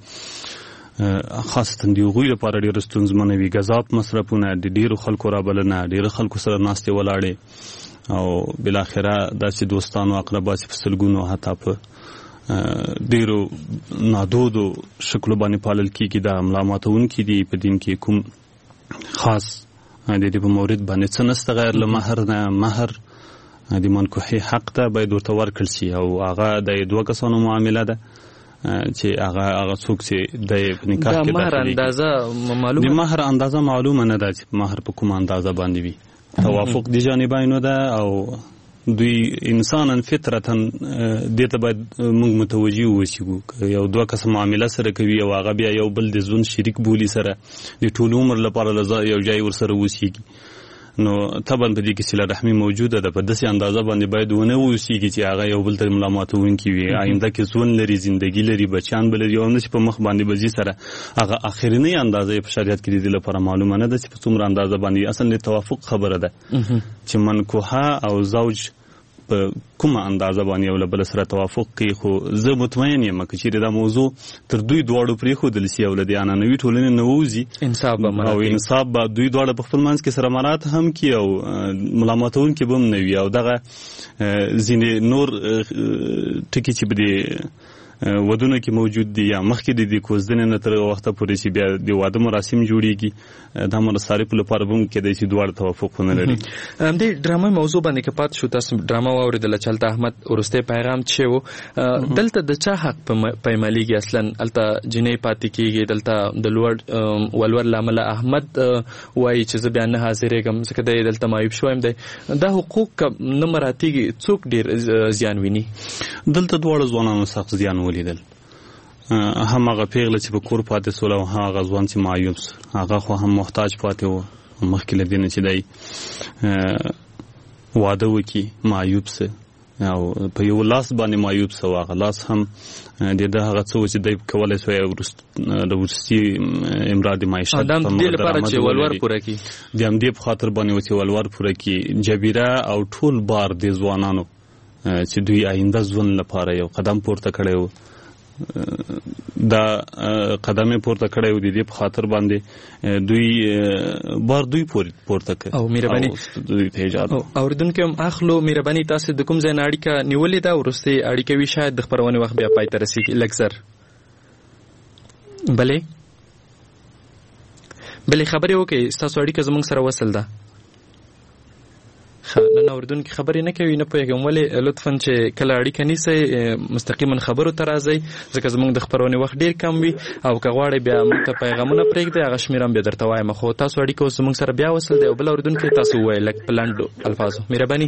خاصتا د هغوی لپاره ډېره ستونزمنه وي. ګزاپ مصرفونه د ډېرو خلکو رابلنه، ډېرو خلکو سره ناستې ولاړې او بالاخره داسې دوستانو اقربا چې په سلګونو حتی په ډېرو نادودو شکلو باندې پالل کېږي دا ملا ماتونکي دي. په دین کې کوم خاص د دې په مورد باندې څه نسته غیر له مهر نه. مهر د منکوحې حق ته باید ورته ورکړل شي او هغه د دوه کسانو معامله ده چې هغه هغه څوک چې د نکاح کې مهر اندازه معلومه د مهر اندازه معلومه نه ده چې مهر په کومه اندازه باندې وي. توافق دی جانبینو ده او دوی انسانا فطرتا دې ته باید موږ متوجي اوسو. یو دوه کس معامله سره کوي او هغه بیا یو بل د ژوند شریک بولی سره د ټول عمر لپاره یو ځای ورسره اوسېږي نو طبعا په دې کې صله رحمي موجوده ده. په داسې اندازه باندې باید ونه اوسېږي چې هغه یو بل ته ملا ماتونکي وي. آینده کې ژوند لري، زندګي لري، بچیان به لري او نه چې په مخ باندې به ځي سره هغه اخرنۍ اندازه په شریعت کې د دې لپاره معلومه نه ده چې په څومره اندازه باندې. اصل د توافق خبره ده چې منکوحه او زوج په کومه اندازه باندې یو له بل سره توافق کوي. خو زه مطمئن یم که چیرې دا موضوع تر دوی دواړو پرېښودل شي او له دې عنعنوي ټولنې نه ووځي انصاف به او انصاف به دوی دواړه په خپل منځ کې سره مراعات هم کړي او ملامتونکي به هم نه وي او دغه ځینې نور ټکي چې به د ودونه کې موجود دي یا مخکې د دې کوزدنې نه تر وخته پورې چې بیا د واده مراسم جوړیږي دا مصارف لپاره به هم کېدای شي دواړه توافق ونه لري. همدې ډرامه موضوع باندې که پات شو تاسو ډرامه واورېدله چې هلته احمد وروستی پیغام چې و دلته د چا حق پیمالیږي اصلا هلته جنۍ پاتې کېږي دلته د لوړ ولور له امله احمد وایي چې زه بیا نه حاضرېږم ځکه دی دلته معیوب شوی یم دی دا حقوق که نه مراتېږي څوک ډېر زیان ویني؟ دلته دواړه ځوانانو سخت زیان ولیدل. هم هغه پیغله چې په کور پاتې سول او هغه ځوان چې معیوب سو هغه خو هم محتاج پاتې و مخکې له دې نه چې دی واده وکړي معیوب سه او په یو لاس باندې معیوب سه هغه لاس هم د ده هغه څه و چې دی کولی سوی د وروستي امرار د معیشت د همدې لپاره چې ولور پوره کړي د همدې په خاطر باندې و چې ولور پوره کړي جبیره او ټول بار د ځوانانو چې دوی آینده ژوند لپاره یو قدم پورته کړی و دا قدم پورته کړی و د دې په خاطر باندې دوی بار دوی پورته کړ او مهرباني اوریدونکو هم اخلو مهرباني تاسو د کوم ځای نه اړیکه نیولې ده وروستۍ اړیکه وي شاید د خپرونې وخت بیا پای ته رسیږي لږ زر بلې بلې خبرې وکړئ ستاسو اړیکه زموږ سره وصل ده نن اوردونکو خبرې نه کوي، نه پوهېږم ولې. لطفا چې کله اړیکه نیسئ مستقیما خبرو ته راځئ، ځکه زموږ د خپرونې وخت ډېر کم وي، او که غواړئ بیا موږ ته پیغامونه پرېږدئ هغه شمېره هم بیا درته وایم. خو تاسو اړیکه اوس زموږ سره بیا وصل دی، او بل اورېدونکی تاسو ووایئ لږ په لنډو الفاظو. مهرباني.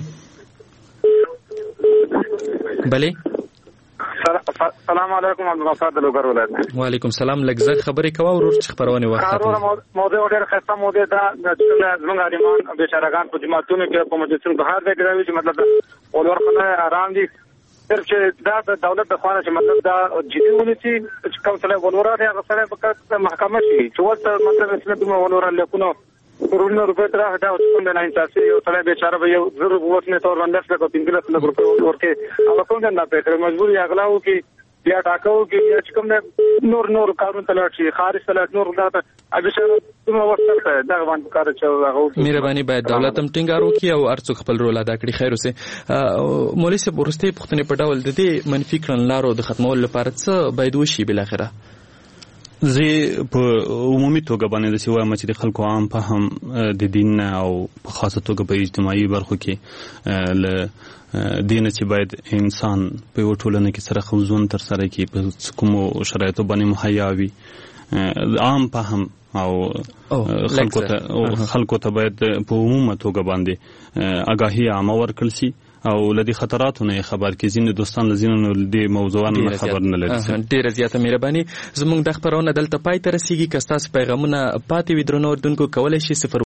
بلې السلام علیکم عبدالغفار د لوګر ولایت. وعلیکم السلام. لږ زه خبرې کوه ورور چې خپرونې وخت ختم. موضوع ډېره ښایسته موضوع ده. زموږ عالمان بېچارهګان په جوماتونو کې په مجلسونو په هر ځای کې دا وي چې مطلب ولور خدای آرام دي، صرف چې دا د دولت د خوا نه چې مطلب دا جدي ونیسي چې کوم سړی ولور دی هغه سړی په محکمه شي چې ورته مطلب اسلام دومره ولور لیکونه کروڑونه روپۍ ته راغی. دا کوم دی ناانصافي، یو سړی بېچاره به یو زر اوس نه تور باندې لس لکه پنځلس لک روپۍ ورکړي، هغه کوم دی نه پېژني، مجبور یې اغلا وکړي یا ټاکه وکړي یا چې کوم دی نور نور کارونه ته لاړ شي، خارج ته لاړ نور دا ته بېچاره دومره وخت ته دغه باندې کار چې هغه وکړي. مهرباني باید دولت هم ټینګار وکړي او هر څوک خپل رول ادا کړي. خیر اوسې. مولوي صاحب وروستۍ پوښتنې په ډول د دې منفي کړنلارو د ختمولو لپاره څه باید وشي بالاخره؟ زه په عمومي توګه باندې داسې وایم چې د خلکو عام فهم د دین او په خاصه توګه په اجتماعي برخو کې له دین چې باید انسان په یو ټولنه کې سره خوځون تر سره کړي، په کومو شرایطو باندې مهیا وي، عام فهم او خلکو ته خلکو ته باید په عمومي توګه باندې آگاهي عامه ورکړل شي او لدی خطراتو نه خبر کې ځینې دوستان لزینو لدی موضوعانو خبر نه لري. ډیره زیاته مهرباني. زموږ د خبرونه دلته پای ته رسیږي. که تاسو پیغامونه پاتې وي درنو اردوونکو کولای شي صفر